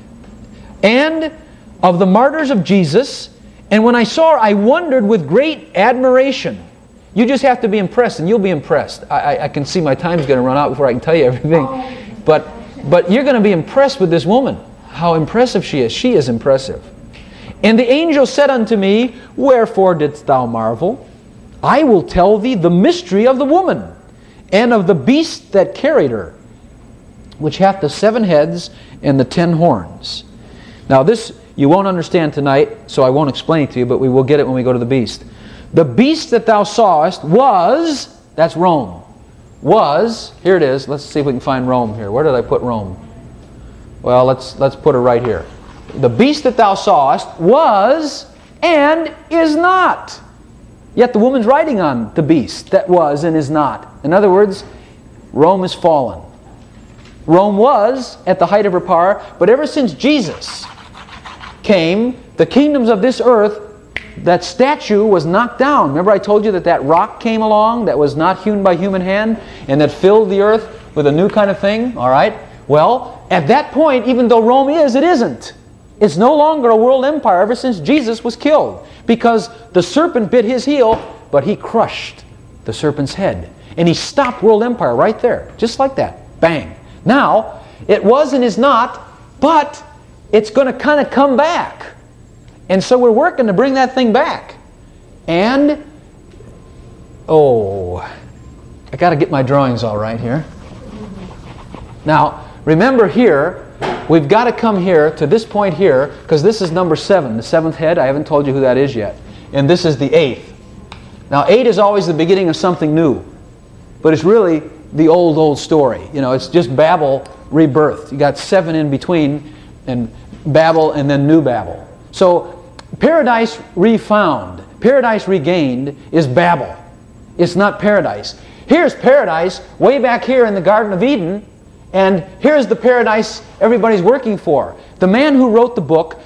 And of the martyrs of Jesus, and when I saw her, I wondered with great admiration. You just have to be impressed, and you'll be impressed. I can see my time's going to run out before I can tell you everything. But you're going to be impressed with this woman. How impressive she is. She is impressive. And the angel said unto me, Wherefore didst thou marvel? I will tell thee the mystery of the woman, and of the beast that carried her, which hath the 7 heads and the 10 horns. Now this you won't understand tonight, so I won't explain it to you, but we will get it when we go to the beast. The beast that thou sawest was, that's Rome, was, here it is, let's see if we can find Rome here. Where did I put Rome? Well, let's put her right here. The beast that thou sawest was and is not. Yet the woman's writing on the beast that was and is not. In other words, Rome is fallen. Rome was at the height of her power, but ever since Jesus came, the kingdoms of this earth, that statue was knocked down. Remember I told you that rock came along that was not hewn by human hand and that filled the earth with a new kind of thing? All right. Well, at that point, even though Rome is, it isn't. It's no longer a world empire ever since Jesus was killed, because the serpent bit his heel, but he crushed the serpent's head. And he stopped world empire right there, just like that. Bang. Now, it was and is not, but it's going to kind of come back. And so we're working to bring that thing back. And, I got to get my drawings all right here. Now, remember here, we've got to come here to this point here, because this is number 7, the 7th head. I haven't told you who that is yet. And this is the 8th. Now, 8 is always the beginning of something new. But it's really the old story. You know, it's just Babel rebirthed. You got 7 in between, and Babel and then New Babel. So, paradise refound, paradise regained is Babel. It's not paradise. Here's paradise way back here in the Garden of Eden, and here's the paradise everybody's working for. The man who wrote the book,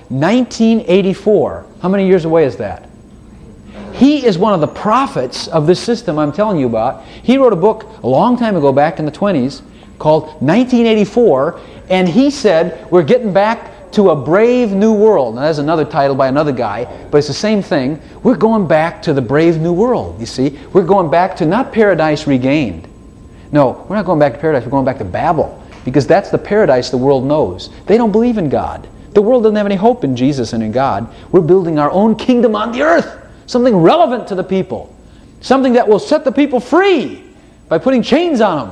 1984, how many years away is that? He is one of the prophets of this system I'm telling you about. He wrote a book a long time ago, back in the 20s, called 1984, and he said, we're getting back to a brave new world. Now, that's another title by another guy, but it's the same thing. We're going back to the brave new world, you see. We're going back to not paradise regained. No, we're not going back to paradise, we're going back to Babel, because that's the paradise the world knows. They don't believe in God. The world doesn't have any hope in Jesus and in God. We're building our own kingdom on the earth, something relevant to the people, something that will set the people free by putting chains on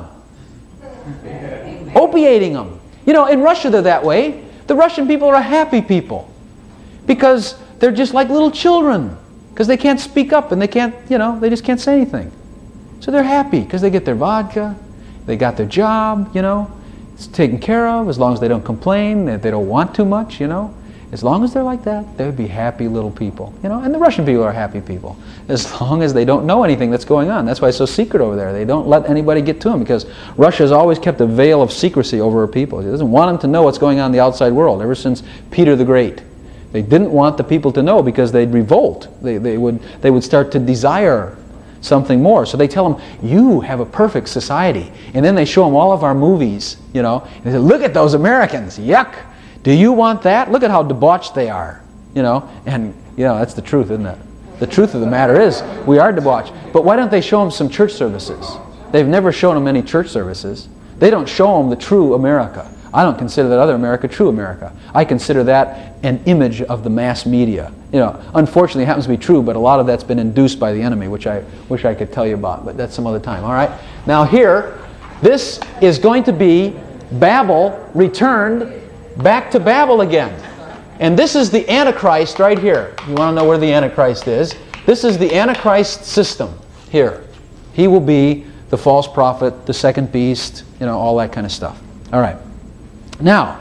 them, opiating them. You know, in Russia they're that way. The Russian people are a happy people because they're just like little children, because they can't speak up and they can't, they just can't say anything. So they're happy because they get their vodka, they got their job, it's taken care of, as long as they don't complain, they don't want too much, As long as they're like that, they'd be happy little people, And the Russian people are happy people, as long as they don't know anything that's going on. That's why it's so secret over there. They don't let anybody get to them, because Russia has always kept a veil of secrecy over her people. It doesn't want them to know what's going on in the outside world, ever since Peter the Great. They didn't want the people to know because they'd revolt. They would start to desire something more. So they tell them, you have a perfect society. And then they show them all of our movies, and they say, look at those Americans, yuck. Do you want that? Look at how debauched they are, And, that's the truth, isn't it? The truth of the matter is, we are debauched. But why don't they show them some church services? They've never shown them any church services. They don't show them the true America. I don't consider that other America true America. I consider that an image of the mass media. Unfortunately, it happens to be true, but a lot of that's been induced by the enemy, which I wish I could tell you about, but that's some other time. All right? Now here, This is going to be Babel returned back to Babel again. And this is the Antichrist right here. You want to know where the Antichrist is? This is the Antichrist system here. He will be the false prophet, the second beast, all that kind of stuff. All right. Now,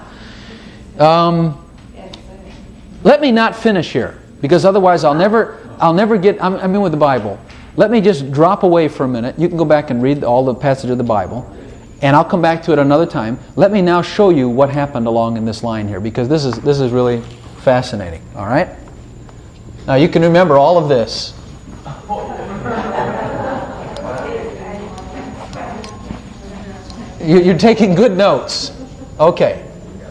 let me not finish here, because otherwise I'll never get, I'm in with the Bible. Let me just drop away for a minute. You can go back and read all the passage of the Bible, and I'll come back to it another time. Let me now show you what happened along in this line here, because this is really fascinating. All right? Now you can remember all of this. You're taking good notes. Okay.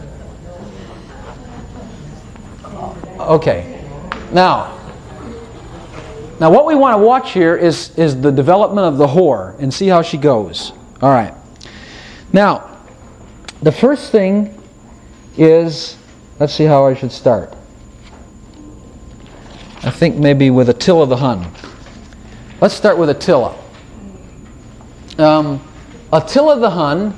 Okay. Now what we want to watch here is the development of the whore and see how she goes. All right. Now, the first thing is, let's see how I should start. I think maybe with Attila the Hun. Let's start with Attila. Attila the Hun.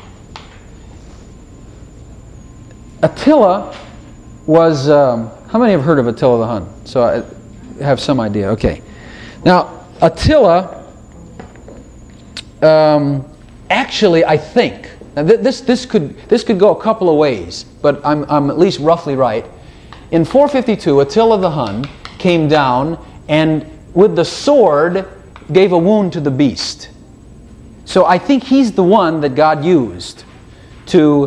Attila was, how many have heard of Attila the Hun? So I have some idea. Okay. Now, Attila, actually, I think, now this could go a couple of ways, but I'm at least roughly right. In 452, Attila the Hun came down and with the sword gave a wound to the beast. So I think he's the one that God used to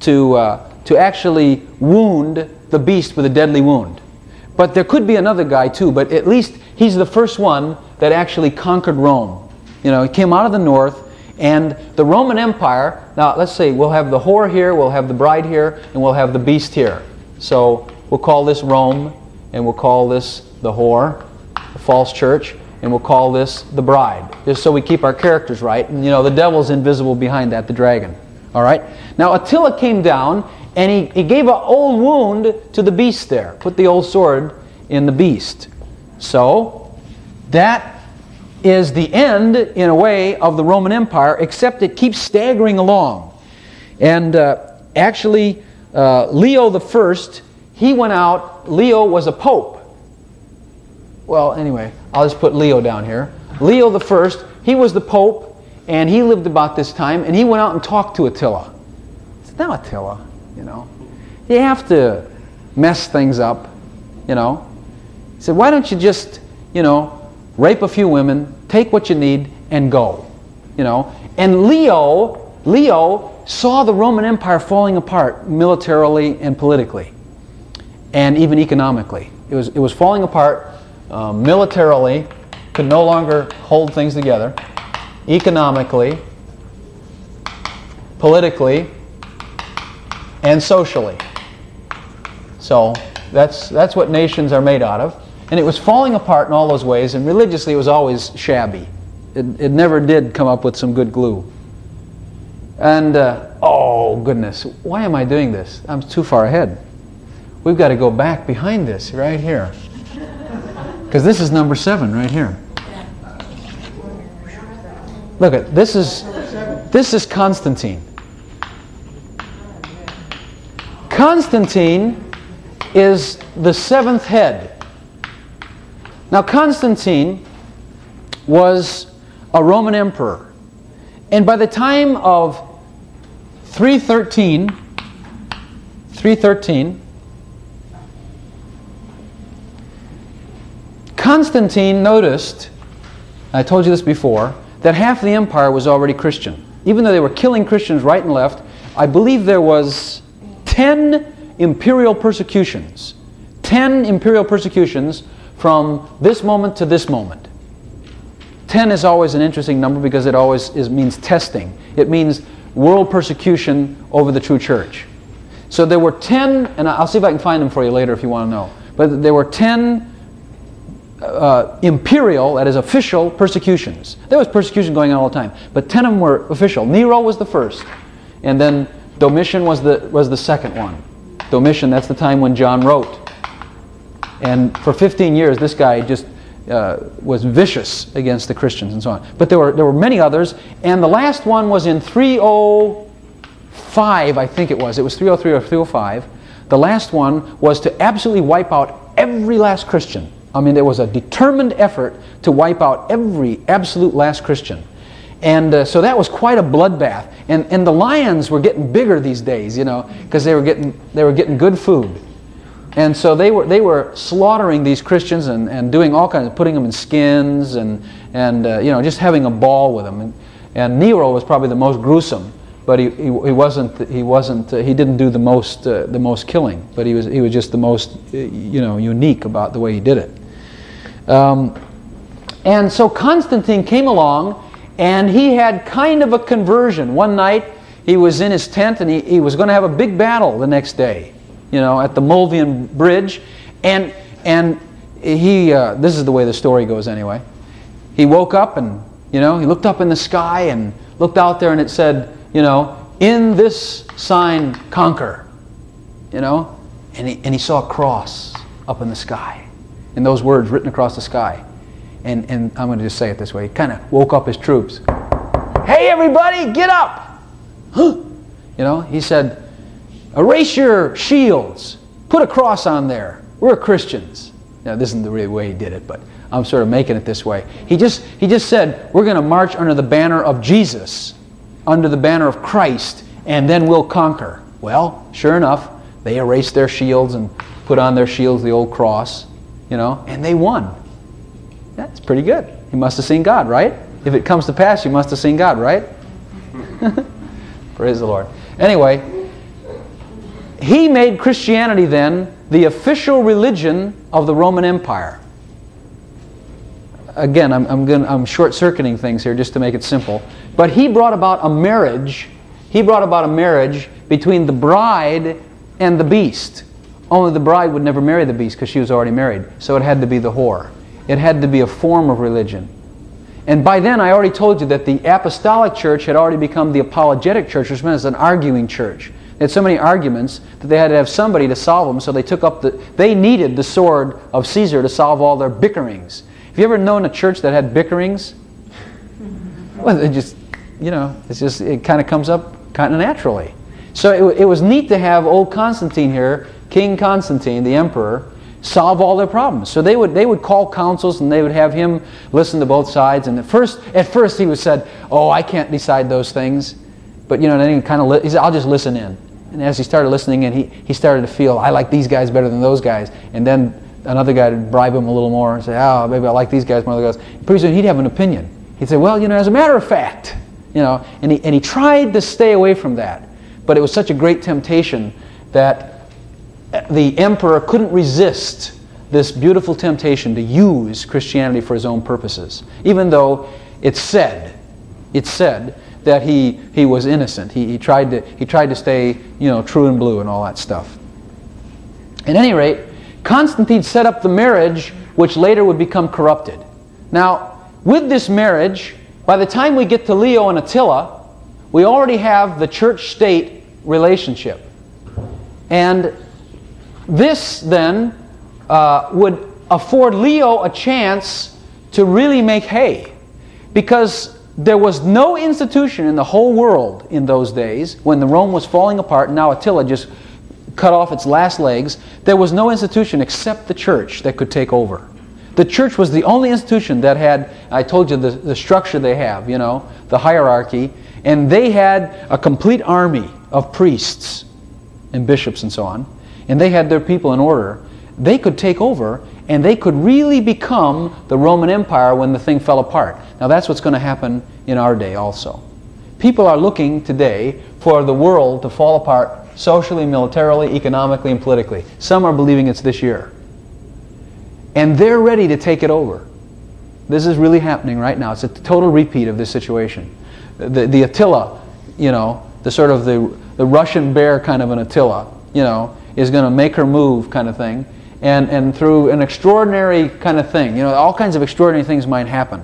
actually wound the beast with a deadly wound. But there could be another guy too, but at least he's the first one that actually conquered Rome. He came out of the north, and the Roman Empire, now let's say we'll have the whore here, we'll have the bride here, and we'll have the beast here. So we'll call this Rome, and we'll call this the whore, the false church, and we'll call this the bride, just so we keep our characters right. And the devil's invisible behind that, the dragon. All right? Now Attila came down, and he gave an old wound to the beast there. Put the old sword in the beast. So, that is the end, in a way, of the Roman Empire, except it keeps staggering along. And actually, Leo the First, he went out. Leo was a pope. Well, anyway, I'll just put Leo down here. Leo the First, he was the pope, and he lived about this time, and he went out and talked to Attila. It's now Attila. You have to mess things up, He said, why don't you just, rape a few women, take what you need, and go, And Leo saw the Roman Empire falling apart militarily and politically, and even economically. It was falling apart militarily, could no longer hold things together, economically, politically, and socially. So that's what nations are made out of. And it was falling apart in all those ways, and religiously it was always shabby. It never did come up with some good glue. And, oh goodness, why am I doing this? I'm too far ahead. We've got to go back behind this, right here. Because this is number 7 right here. Look at this is Constantine. Constantine is the 7th head. Now Constantine was a Roman emperor. And by the time of 313, Constantine noticed, I told you this before, that half the empire was already Christian. Even though they were killing Christians right and left, I believe there was 10 imperial persecutions. 10 imperial persecutions from this moment to this moment. 10 is always an interesting number because it always means testing. It means world persecution over the true church. So there were 10, and I'll see if I can find them for you later if you want to know. But there were 10 imperial, that is official, persecutions. There was persecution going on all the time, but 10 of them were official. Nero was the first, and then Domitian was the second one. Domitian, that's the time when John wrote. And for 15 years, this guy just was vicious against the Christians and so on. But there were many others, and the last one was in 305, I think it was. It was 303 or 305. The last one was to absolutely wipe out every last Christian. I mean, there was a determined effort to wipe out every absolute last Christian. And so that was quite a bloodbath. And the lions were getting bigger these days, because they were getting good food. And so they were slaughtering these Christians and doing all kinds of, putting them in skins and just having a ball with them. And Nero was probably the most gruesome, but he didn't do the most killing, but he was just the most unique about the way he did it. And so Constantine came along, and he had kind of a conversion. One night he was in his tent, and he was going to have a big battle the next day, at the Mulvian Bridge, and he this is the way the story goes anyway. He woke up and he looked up in the sky and looked out there, and it said, in this sign conquer, and he saw a cross up in the sky, and those words written across the sky. And I'm going to just say it this way. He kind of woke up his troops. Hey, everybody, get up! He said, erase your shields. Put a cross on there. We're Christians. Now, this isn't the real way he did it, but I'm sort of making it this way. He just said, we're going to march under the banner of Jesus, under the banner of Christ, and then we'll conquer. Well, sure enough, they erased their shields and put on their shields the old cross, and they won. That's pretty good. He must have seen God, right? If it comes to pass, you must have seen God, right? Praise the Lord. Anyway, he made Christianity then the official religion of the Roman Empire. Again, I'm short-circuiting things here just to make it simple. But he brought about a marriage. He brought about a marriage between the bride and the beast. Only the bride would never marry the beast because she was already married. So it had to be the whore. It had to be a form of religion. And by then, I already told you that the apostolic church had already become the apologetic church, which meant it's an arguing church. They had so many arguments that they had to have somebody to solve them, so they needed the sword of Caesar to solve all their bickerings. Have you ever known a church that had bickerings? Well, it kind of comes up kind of naturally. So it was neat to have old Constantine here, King Constantine, the emperor, solve all their problems. So they would call councils, and they would have him listen to both sides. And at first he would said, "Oh, I can't decide those things," but then he he said, "I'll just listen in." And as he started listening in, he started to feel, "I like these guys better than those guys." And then another guy would bribe him a little more and say, "Oh, maybe I like these guys more than those guys." Pretty soon he'd have an opinion. He'd say, "Well, as a matter of fact," and he tried to stay away from that, but it was such a great temptation that the emperor couldn't resist this beautiful temptation to use Christianity for his own purposes, even though it's said that he was innocent. He tried to stay true and blue and all that stuff. At any rate, Constantine set up the marriage, which later would become corrupted. Now, with this marriage, by the time we get to Leo and Attila, we already have the church-state relationship, and this then would afford Leo a chance to really make hay, because there was no institution in the whole world in those days when the Rome was falling apart, and now Attila just cut off its last legs. There was no institution except the church that could take over. The church was the only institution that had, I told you the structure they have, the hierarchy, and they had a complete army of priests and bishops and so on. And they had their people in order. They could take over, and they could really become the Roman Empire when the thing fell apart. Now that's what's going to happen in our day also. People are looking today for the world to fall apart socially, militarily, economically, and politically. Some are believing it's this year. And they're ready to take it over. This is really happening right now. It's a total repeat of this situation. The Attila, the sort of the Russian bear kind of an Attila, is going to make her move kind of thing. And through an extraordinary kind of thing, all kinds of extraordinary things might happen.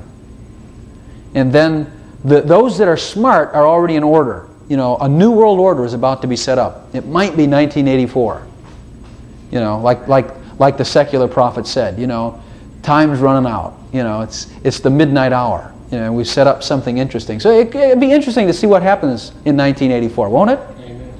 And then those that are smart are already in order. A new world order is about to be set up. It might be 1984. Like the secular prophet said, time's running out. It's the midnight hour. We set up something interesting. So it'd be interesting to see what happens in 1984, won't it?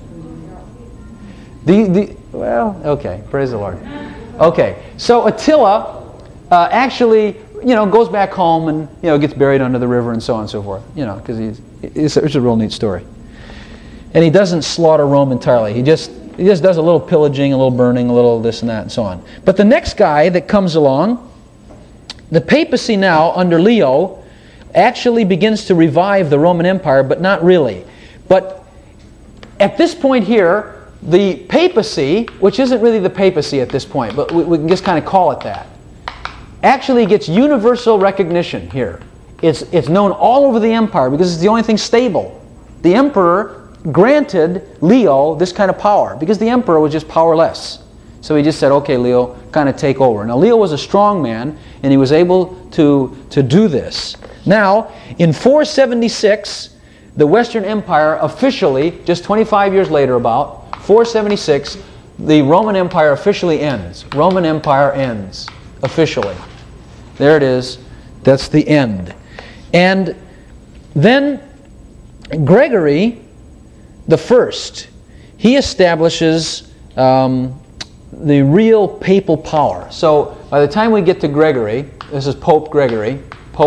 Well, okay, praise the Lord. Okay, so Attila actually, goes back home and, gets buried under the river and so on and so forth, because it's a real neat story. And he doesn't slaughter Rome entirely. He just does a little pillaging, a little burning, a little this and that and so on. But the next guy that comes along, the papacy now under Leo actually begins to revive the Roman Empire, but not really. But at this point here, the papacy, which isn't really the papacy at this point, but we can just kind of call it that, actually gets universal recognition here. It's known all over the empire because it's the only thing stable. The emperor granted Leo this kind of power because the emperor was just powerless. So he just said, okay, Leo, kind of take over. Now, Leo was a strong man, and he was able to do this. Now, in 476, the Western Empire officially, just 25 years later about, 476, the Roman Empire officially ends. Roman Empire ends, officially. There it is. That's the end. And then Gregory the First, he establishes the real papal power. So by the time we get to Gregory, this is Pope Gregory,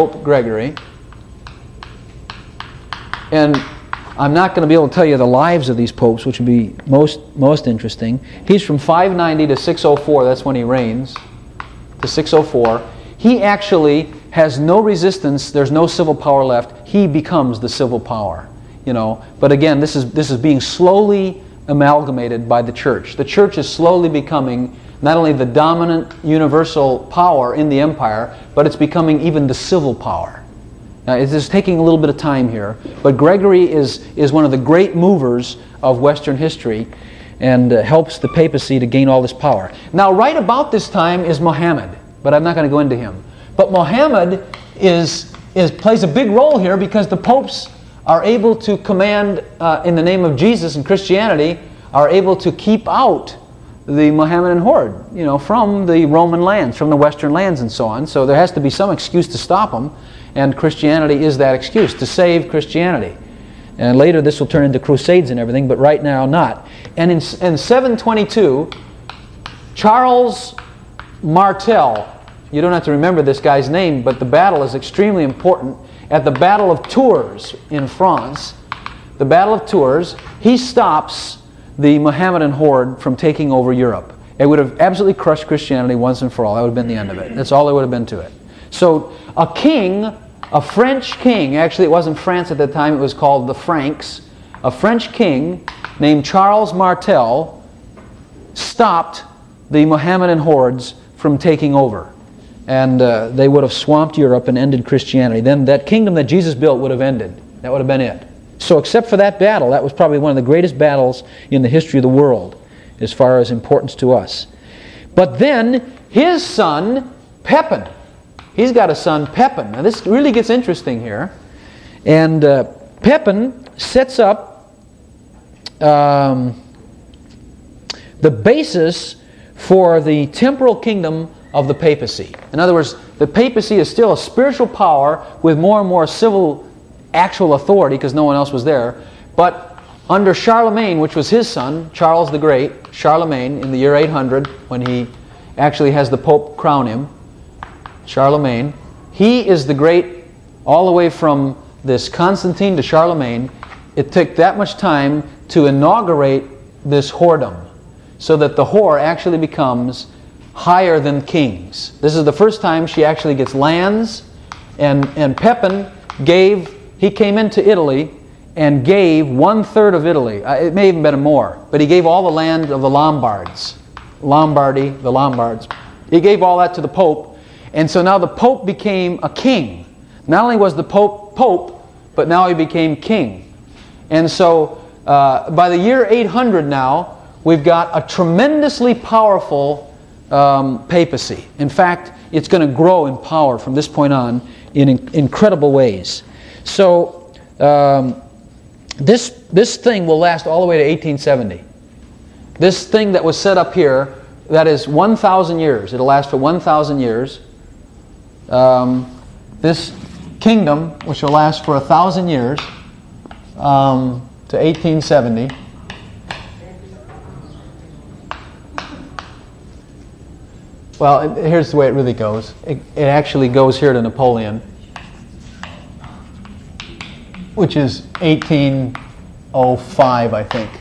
and I'm not going to be able to tell you the lives of these popes, which would be most interesting. He's from 590 to 604, that's when he reigns, to 604. He actually has no resistance, there's no civil power left. He becomes the civil power. But again, this is being slowly amalgamated by the church. The church is slowly becoming not only the dominant universal power in the empire, but it's becoming even the civil power. Now, it is taking a little bit of time here, but Gregory is one of the great movers of Western history and helps the papacy to gain all this power. Now, right about this time is Muhammad, but I'm not going to go into him. But Muhammad plays a big role here because the popes are able to command, in the name of Jesus and Christianity, are able to keep out the Mohammedan horde, from the Roman lands, from the Western lands and so on. So there has to be some excuse to stop them, and Christianity is that excuse, to save Christianity. And later this will turn into crusades and everything, but right now not. And in 722, Charles Martel, you don't have to remember this guy's name, but the battle is extremely important. At the Battle of Tours in France, the Battle of Tours, he stops the Mohammedan horde from taking over Europe. It would have absolutely crushed Christianity once and for all. That would have been the end of it. That's all there would have been to it. So a king, a French king, actually it wasn't France at the time, it was called the Franks, a French king named Charles Martel stopped the Mohammedan hordes from taking over. And they would have swamped Europe and ended Christianity. Then that kingdom that Jesus built would have ended. That would have been it. So except for that battle, that was probably one of the greatest battles in the history of the world as far as importance to us. But then his son, Pepin, he's got a son, Pepin. Now this really gets interesting here. And Pepin sets up the basis for the temporal kingdom of the papacy. In other words, the papacy is still a spiritual power with more and more civil actual authority because no one else was there. But under Charlemagne, which was his son, Charles the Great, Charlemagne, in the year 800, when he actually has the Pope crown him, Charlemagne, he is the great, all the way from this Constantine to Charlemagne. It took that much time to inaugurate this whoredom so that the whore actually becomes higher than kings. This is the first time she actually gets lands, and Pepin he came into Italy and gave 1/3 of Italy. It may even been more, but he gave all the land of the Lombards. Lombardy, the Lombards. He gave all that to the Pope, and so now the Pope became a king. Not only was the Pope, but now he became king. And so by the year 800 now, we've got a tremendously powerful papacy. In fact, it's going to grow in power from this point on in incredible ways. So this thing will last all the way to 1870. This thing that was set up here, that is 1,000 years. It'll last for 1,000 years. this kingdom, which will last for 1,000 years, to 1870. Well, here's the way it really goes. It actually goes here to Napoleon, which is 1805, I think.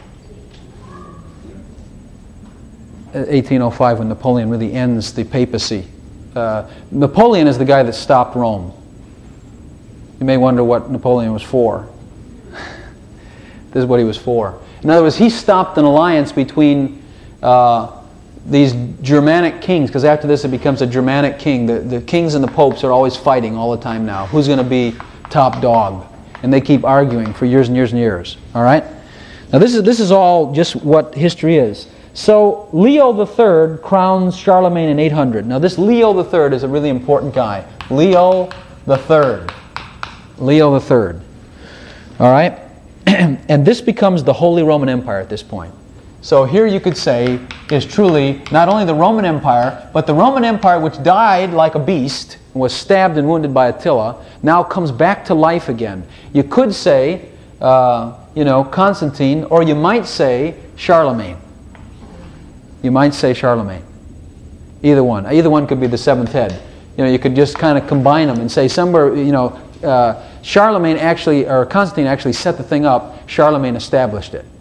1805, when Napoleon really ends the papacy. Napoleon is the guy that stopped Rome. You may wonder what Napoleon was for. This is what he was for. In other words, he stopped an alliance between these Germanic kings, because after this it becomes a Germanic king. The kings and the popes are always fighting all the time now. Who's going to be top dog? And they keep arguing for years and years and years. All right? Now this is all just what history is. So Leo III crowns Charlemagne in 800. Now this Leo III is a really important guy. Leo III. Leo III. All right? And this becomes the Holy Roman Empire at this point. So here you could say is truly not only the Roman Empire, but the Roman Empire which died like a beast, was stabbed and wounded by Attila, now comes back to life again. You could say, Constantine, or you might say Charlemagne. You might say Charlemagne. Either one. Either one could be the seventh head. You could just kind of combine them and say somewhere, Charlemagne actually, or Constantine actually set the thing up. Charlemagne established it.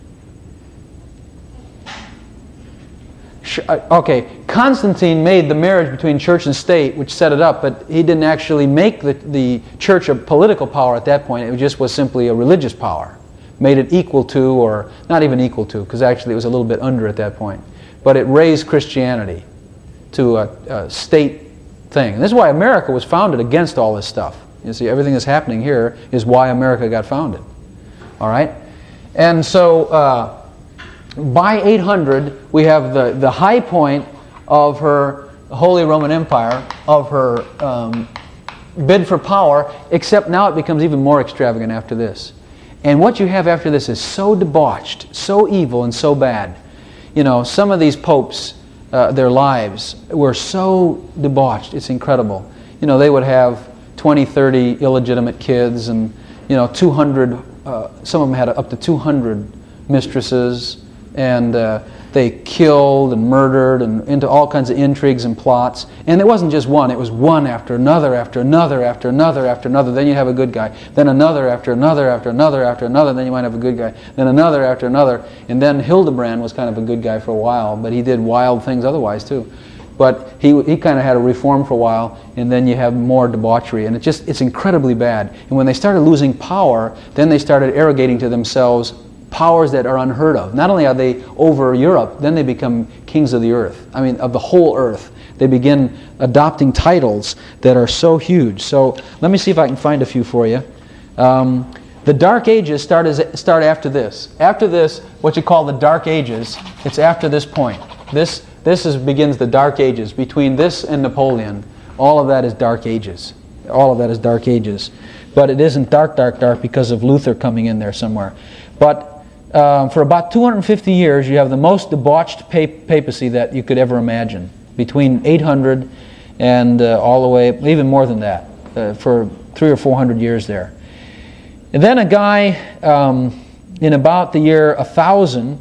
Okay, Constantine made the marriage between church and state, which set it up, but he didn't actually make the church a political power at that point. It just was simply a religious power. Made it equal to, or not even equal to, because actually it was a little bit under at that point. But it raised Christianity to a state thing. And this is why America was founded against all this stuff. You see, everything that's happening here is why America got founded. All right? And so by 800, we have the high point of her Holy Roman Empire, of her bid for power, except now it becomes even more extravagant after this. And what you have after this is so debauched, so evil, and so bad. Some of these popes, their lives were so debauched, it's incredible. They would have 20, 30 illegitimate kids, and 200, some of them had up to 200 mistresses, and they killed and murdered and into all kinds of intrigues and plots. And it wasn't just one, it was one after another, after another, after another, after another. Then you have a good guy. Then another after another, after another, after another. Then you might have a good guy. Then another after another. And then Hildebrand was kind of a good guy for a while, but he did wild things otherwise too. But he kind of had a reform for a while, and then you have more debauchery. And it's incredibly bad. And when they started losing power, then they started arrogating to themselves powers that are unheard of. Not only are they over Europe, then they become kings of the earth. I mean, of the whole earth. They begin adopting titles that are so huge. So let me see if I can find a few for you. The Dark Ages start after this. After this, what you call the Dark Ages, it's after this point. This begins the Dark Ages. Between this and Napoleon, all of that is Dark Ages. All of that is Dark Ages. But it isn't dark because of Luther coming in there somewhere. But for about 250 years, you have the most debauched papacy that you could ever imagine. Between 800 and all the way, even more than that, for 300 or 400 years there. And then a guy in about the year 1000,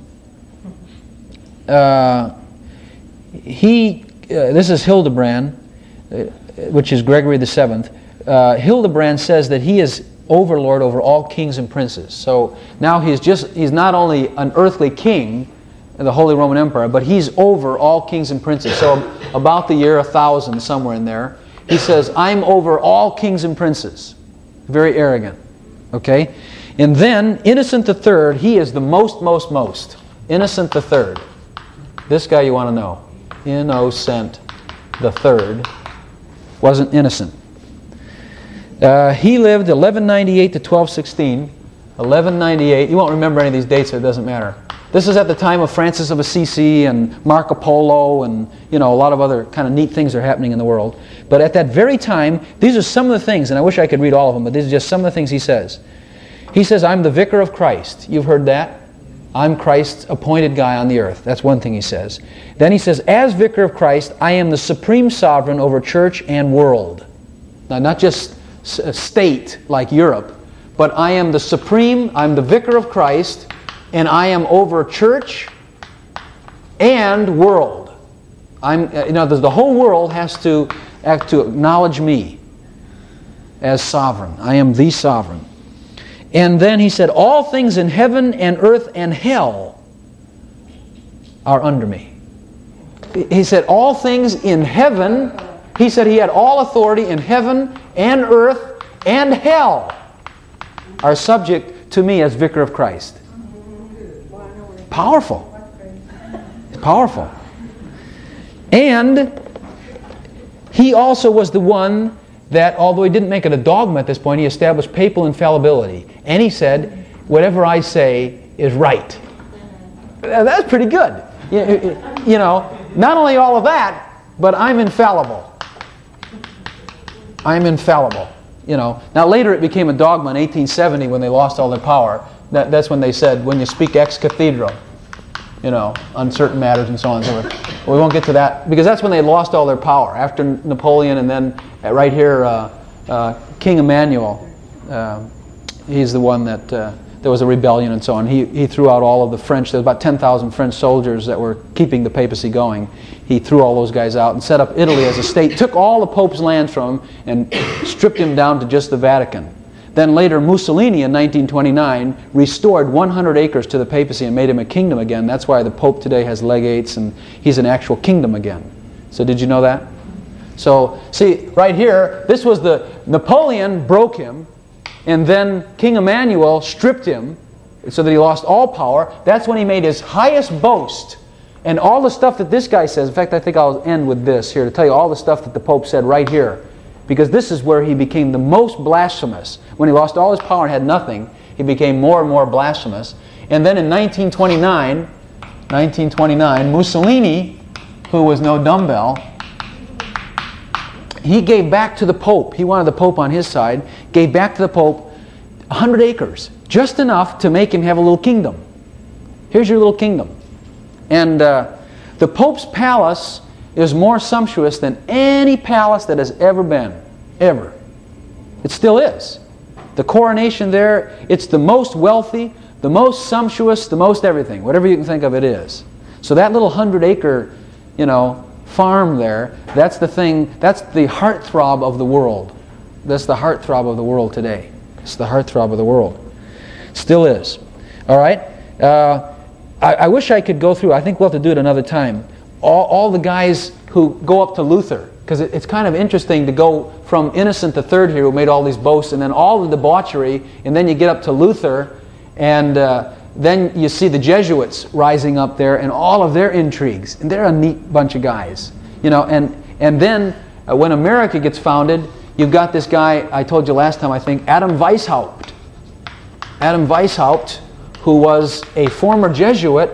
this is Hildebrand, which is Gregory VII. Hildebrand says that he is overlord over all kings and princes. So now he's not only an earthly king, the Holy Roman Empire, but he's over all kings and princes. So about the year 1000, somewhere in there, he says, I'm over all kings and princes. Very arrogant. Okay? And then Innocent III, he is the most. Innocent III. This guy you want to know. Innocent III wasn't innocent. He lived 1198 to 1216. 1198. You won't remember any of these dates, so it doesn't matter. This is at the time of Francis of Assisi and Marco Polo and a lot of other kind of neat things are happening in the world. But at that very time, these are some of the things, and I wish I could read all of them, but these are just some of the things he says. He says, I'm the vicar of Christ. You've heard that? I'm Christ's appointed guy on the earth. That's one thing he says. Then he says, as vicar of Christ, I am the supreme sovereign over church and world. Now, not just a state like Europe, but I am the supreme, I'm the vicar of Christ, and I am over church and world. The whole world has to acknowledge me as sovereign. I am the sovereign. And then he said, all things in heaven and earth and hell are under me. He said, all things in heaven, he said he had all authority in heaven and earth and hell are subject to me as vicar of Christ. Powerful. It's powerful. And he also was the one that, although he didn't make it a dogma at this point, he established papal infallibility. And he said, whatever I say is right. That's pretty good. Not only all of that, but I'm infallible. I'm infallible. Now later it became a dogma in 1870 when they lost all their power. That's when they said, when you speak ex cathedra, on certain matters and so on and so forth. Well, we won't get to that, because that's when they lost all their power. After Napoleon, and then right here, King Emmanuel, he's the one that there was a rebellion and so on. He threw out all of the French. There was about 10,000 French soldiers that were keeping the papacy going. He threw all those guys out and set up Italy as a state, took all the Pope's lands from him and stripped him down to just the Vatican. Then later Mussolini in 1929 restored 100 acres to the papacy and made him a kingdom again. That's why the Pope today has legates and he's an actual kingdom again. So did you know that? So see, right here, this was Napoleon broke him, and then King Emmanuel stripped him so that he lost all power. That's when he made his highest boast. And all the stuff that this guy says, in fact, I think I'll end with this here to tell you all the stuff that the Pope said right here. Because this is where he became the most blasphemous. When he lost all his power and had nothing, he became more and more blasphemous. And then in 1929, Mussolini, who was no dumbbell, he gave back to the Pope. He wanted the Pope on his side. Gave back to the Pope 100 acres. Just enough to make him have a little kingdom. Here's your little kingdom. And the Pope's palace is more sumptuous than any palace that has ever been. Ever. It still is. The coronation there, it's the most wealthy, the most sumptuous, the most everything. Whatever you can think of, it is. So that little 100-acre, farm there, that's the thing, that's the heartthrob of the world. That's the heartthrob of the world today. It's the heartthrob of the world. Still is. All right? I wish I could go through, I think we'll have to do it another time, all the guys who go up to Luther, because it's kind of interesting to go from Innocent III here, who made all these boasts, and then all the debauchery, and then you get up to Luther, and then you see the Jesuits rising up there and all of their intrigues, and they're a neat bunch of guys, and then when America gets founded, you've got this guy, I told you last time, I think, Adam Weishaupt. Adam Weishaupt, who was a former Jesuit,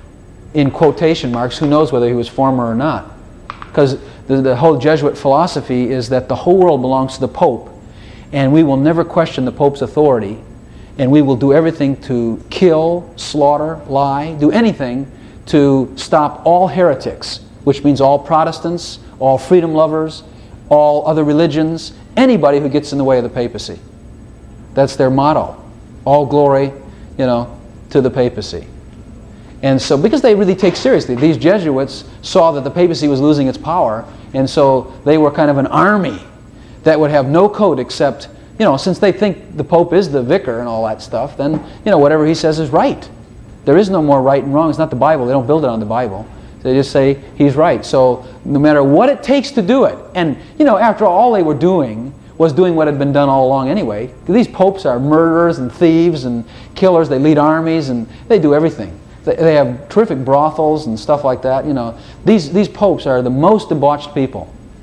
in quotation marks, who knows whether he was former or not. Because the whole Jesuit philosophy is that the whole world belongs to the Pope, and we will never question the Pope's authority, and we will do everything to kill, slaughter, lie, do anything to stop all heretics, which means all Protestants, all freedom lovers, all other religions, anybody who gets in the way of the papacy. That's their motto. All glory, to the papacy. And so, because they really take seriously, these Jesuits saw that the papacy was losing its power, and so they were kind of an army that would have no code except, since they think the Pope is the vicar and all that stuff, then, whatever he says is right. There is no more right and wrong. It's not the Bible. They don't build it on the Bible. They just say he's right. So no matter what it takes to do it, and, after all they were doing was doing what had been done all along anyway. These popes are murderers and thieves and killers. They lead armies and they do everything. They have terrific brothels and stuff like that. These popes are the most debauched people.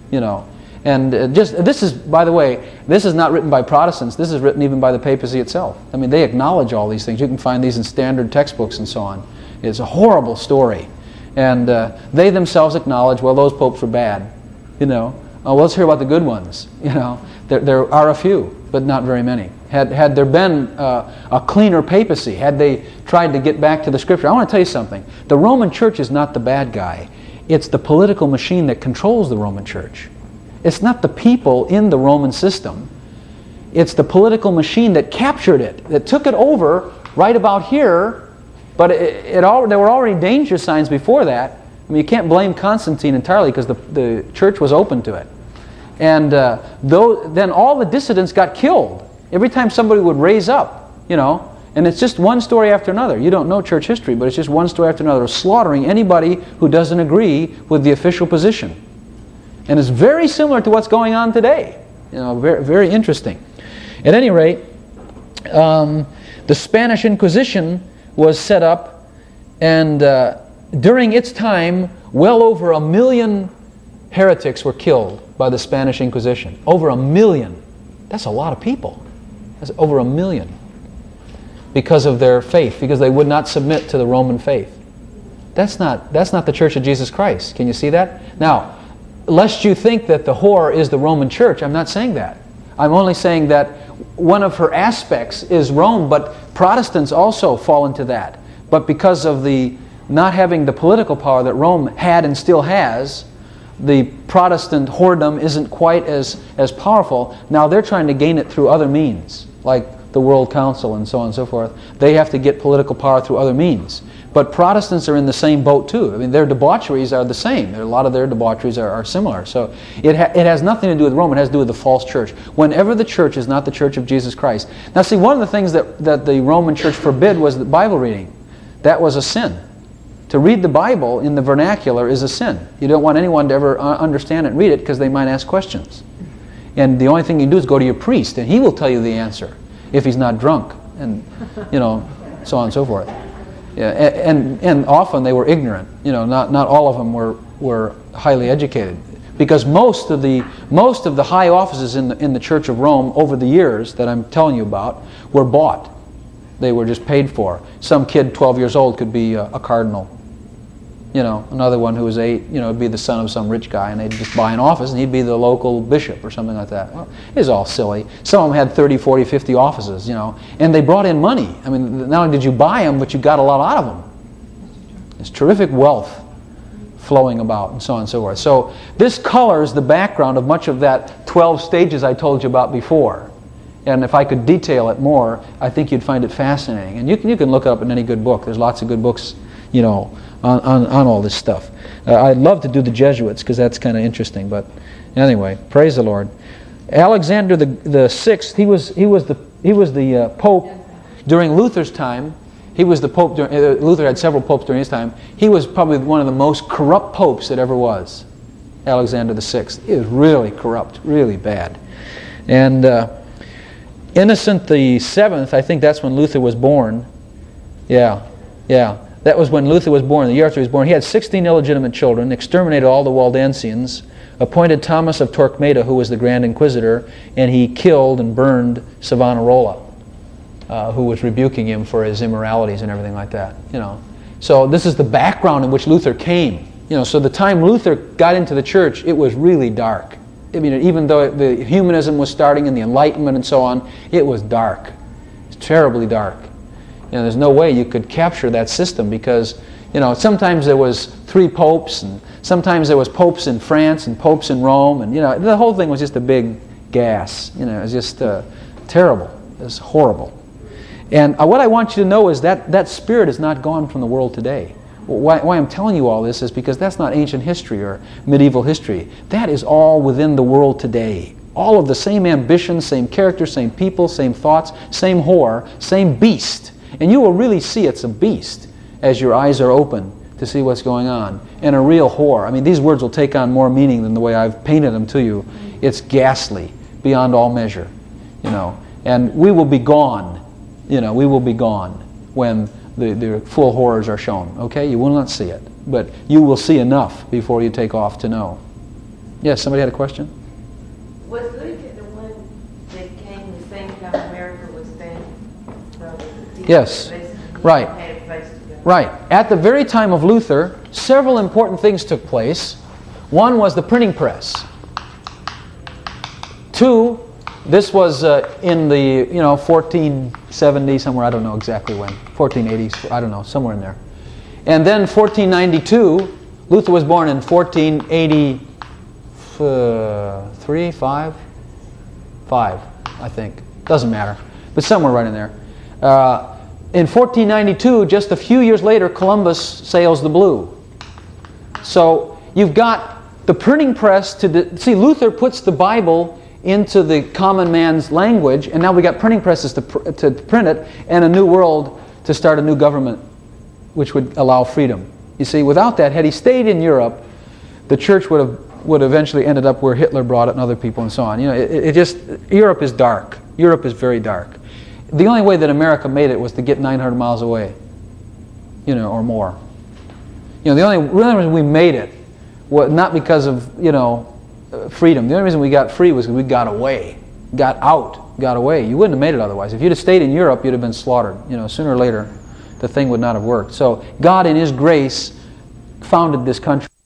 And this is, by the way, this is not written by Protestants. This is written even by the papacy itself. I mean, they acknowledge all these things. You can find these in standard textbooks and so on. It's a horrible story, and they themselves acknowledge, well, those popes were bad. Well, let's hear about the good ones. There are a few, but not very many. Had there been a cleaner papacy, had they tried to get back to the Scripture, I want to tell you something. The Roman Church is not the bad guy. It's the political machine that controls the Roman Church. It's not the people in the Roman system. It's the political machine that captured it, that took it over right about here. But there were already danger signs before that. I mean, you can't blame Constantine entirely because the church was open to it. And then all the dissidents got killed. Every time somebody would raise up, and it's just one story after another. You don't know church history, but it's just one story after another, slaughtering anybody who doesn't agree with the official position. And it's very similar to what's going on today. Very, very interesting. At any rate, the Spanish Inquisition was set up, and during its time, well over 1 million heretics were killed by the Spanish Inquisition. Over 1 million. That's a lot of people. That's over 1 million. Because of their faith, because they would not submit to the Roman faith. That's not the Church of Jesus Christ. Can you see that? Now, lest you think that the whore is the Roman Church, I'm not saying that. I'm only saying that one of her aspects is Rome, but Protestants also fall into that. But because of the not having the political power that Rome had and still has, the Protestant whoredom isn't quite as powerful. Now they're trying to gain it through other means, like the World Council and so on and so forth. They have to get political power through other means. But Protestants are in the same boat too. I mean, their debaucheries are the same. A lot of their debaucheries are similar. So it has nothing to do with Rome. It has to do with the false church. Whenever the church is not the Church of Jesus Christ. Now see, one of the things that the Roman church forbid was the Bible reading. That was a sin. To read the Bible in the vernacular is a sin. You don't want anyone to ever understand it and read it because they might ask questions. And the only thing you can do is go to your priest and he will tell you the answer if he's not drunk and, so on and so forth. Yeah, and often they were ignorant. Not all of them were highly educated, because most of the high offices in the Church of Rome over the years that I'm telling you about were bought. They were just paid for. Some kid 12 years old could be a cardinal. Another one who was 8, would be the son of some rich guy, and they'd just buy an office, and he'd be the local bishop or something like that. Well, it was all silly. Some of them had 30, 40, 50 offices, and they brought in money. I mean, not only did you buy them, but you got a lot out of them. There's terrific wealth flowing about, and so on and so forth. So this colors the background of much of that 12 stages I told you about before. And if I could detail it more, I think you'd find it fascinating. And you can look it up in any good book. There's lots of good books, on all this stuff. I'd love to do the Jesuits because that's kind of interesting. But anyway, praise the Lord. Alexander the Sixth. He was the Pope during Luther's time. He was the Pope. Luther had several popes during his time. He was probably one of the most corrupt popes that ever was. Alexander the Sixth. He was really corrupt, really bad. And Innocent the Seventh. I think that's when Luther was born. Yeah. That was when Luther was born, the year after he was born. He had 16 illegitimate children, exterminated all the Waldensians, appointed Thomas of Torquemada, who was the Grand Inquisitor, and he killed and burned Savonarola, who was rebuking him for his immoralities and everything like that. So this is the background in which Luther came. So the time Luther got into the church, it was really dark. I mean, even though the humanism was starting and the Enlightenment and so on, it was dark. It's terribly dark. There's no way you could capture that system because, sometimes there was 3 popes, and sometimes there was popes in France and popes in Rome, and the whole thing was just a big gas. It was just terrible. It was horrible. And what I want you to know is that spirit is not gone from the world today. Why I'm telling you all this is because that's not ancient history or medieval history. That is all within the world today. All of the same ambitions, same character, same people, same thoughts, same whore, same beast. And you will really see it's a beast as your eyes are open to see what's going on. And a real whore. I mean, these words will take on more meaning than the way I've painted them to you. It's ghastly, beyond all measure. And we will be gone. We will be gone when the full horrors are shown. Okay? You will not see it. But you will see enough before you take off to know. Yes, somebody had a question? Was Luther the one that came the same time America was founded? Yes, right. Right. At the very time of Luther, several important things took place. One was the printing press. 2, this was in the 1470 somewhere. I don't know exactly when. 1480s. I don't know, somewhere in there. And then 1492, Luther was born in 1480. 3, 5, I think. Doesn't matter. But somewhere right in there. In 1492, just a few years later, Columbus sails the blue. So you've got the printing press see, Luther puts the Bible into the common man's language, and now we got printing presses to print it, and a new world to start a new government which would allow freedom. You see, without that, had he stayed in Europe, the church would eventually ended up where Hitler brought it and other people and so on. You know, Europe is dark. Europe is very dark. The only way that America made it was to get 900 miles away, you know, or more. You know, the only reason we made it was not because of, you know, freedom. The only reason we got free was because we got away, got away. You wouldn't have made it otherwise. If you'd have stayed in Europe, you'd have been slaughtered. You know, sooner or later, the thing would not have worked. So God, in His grace, founded this country.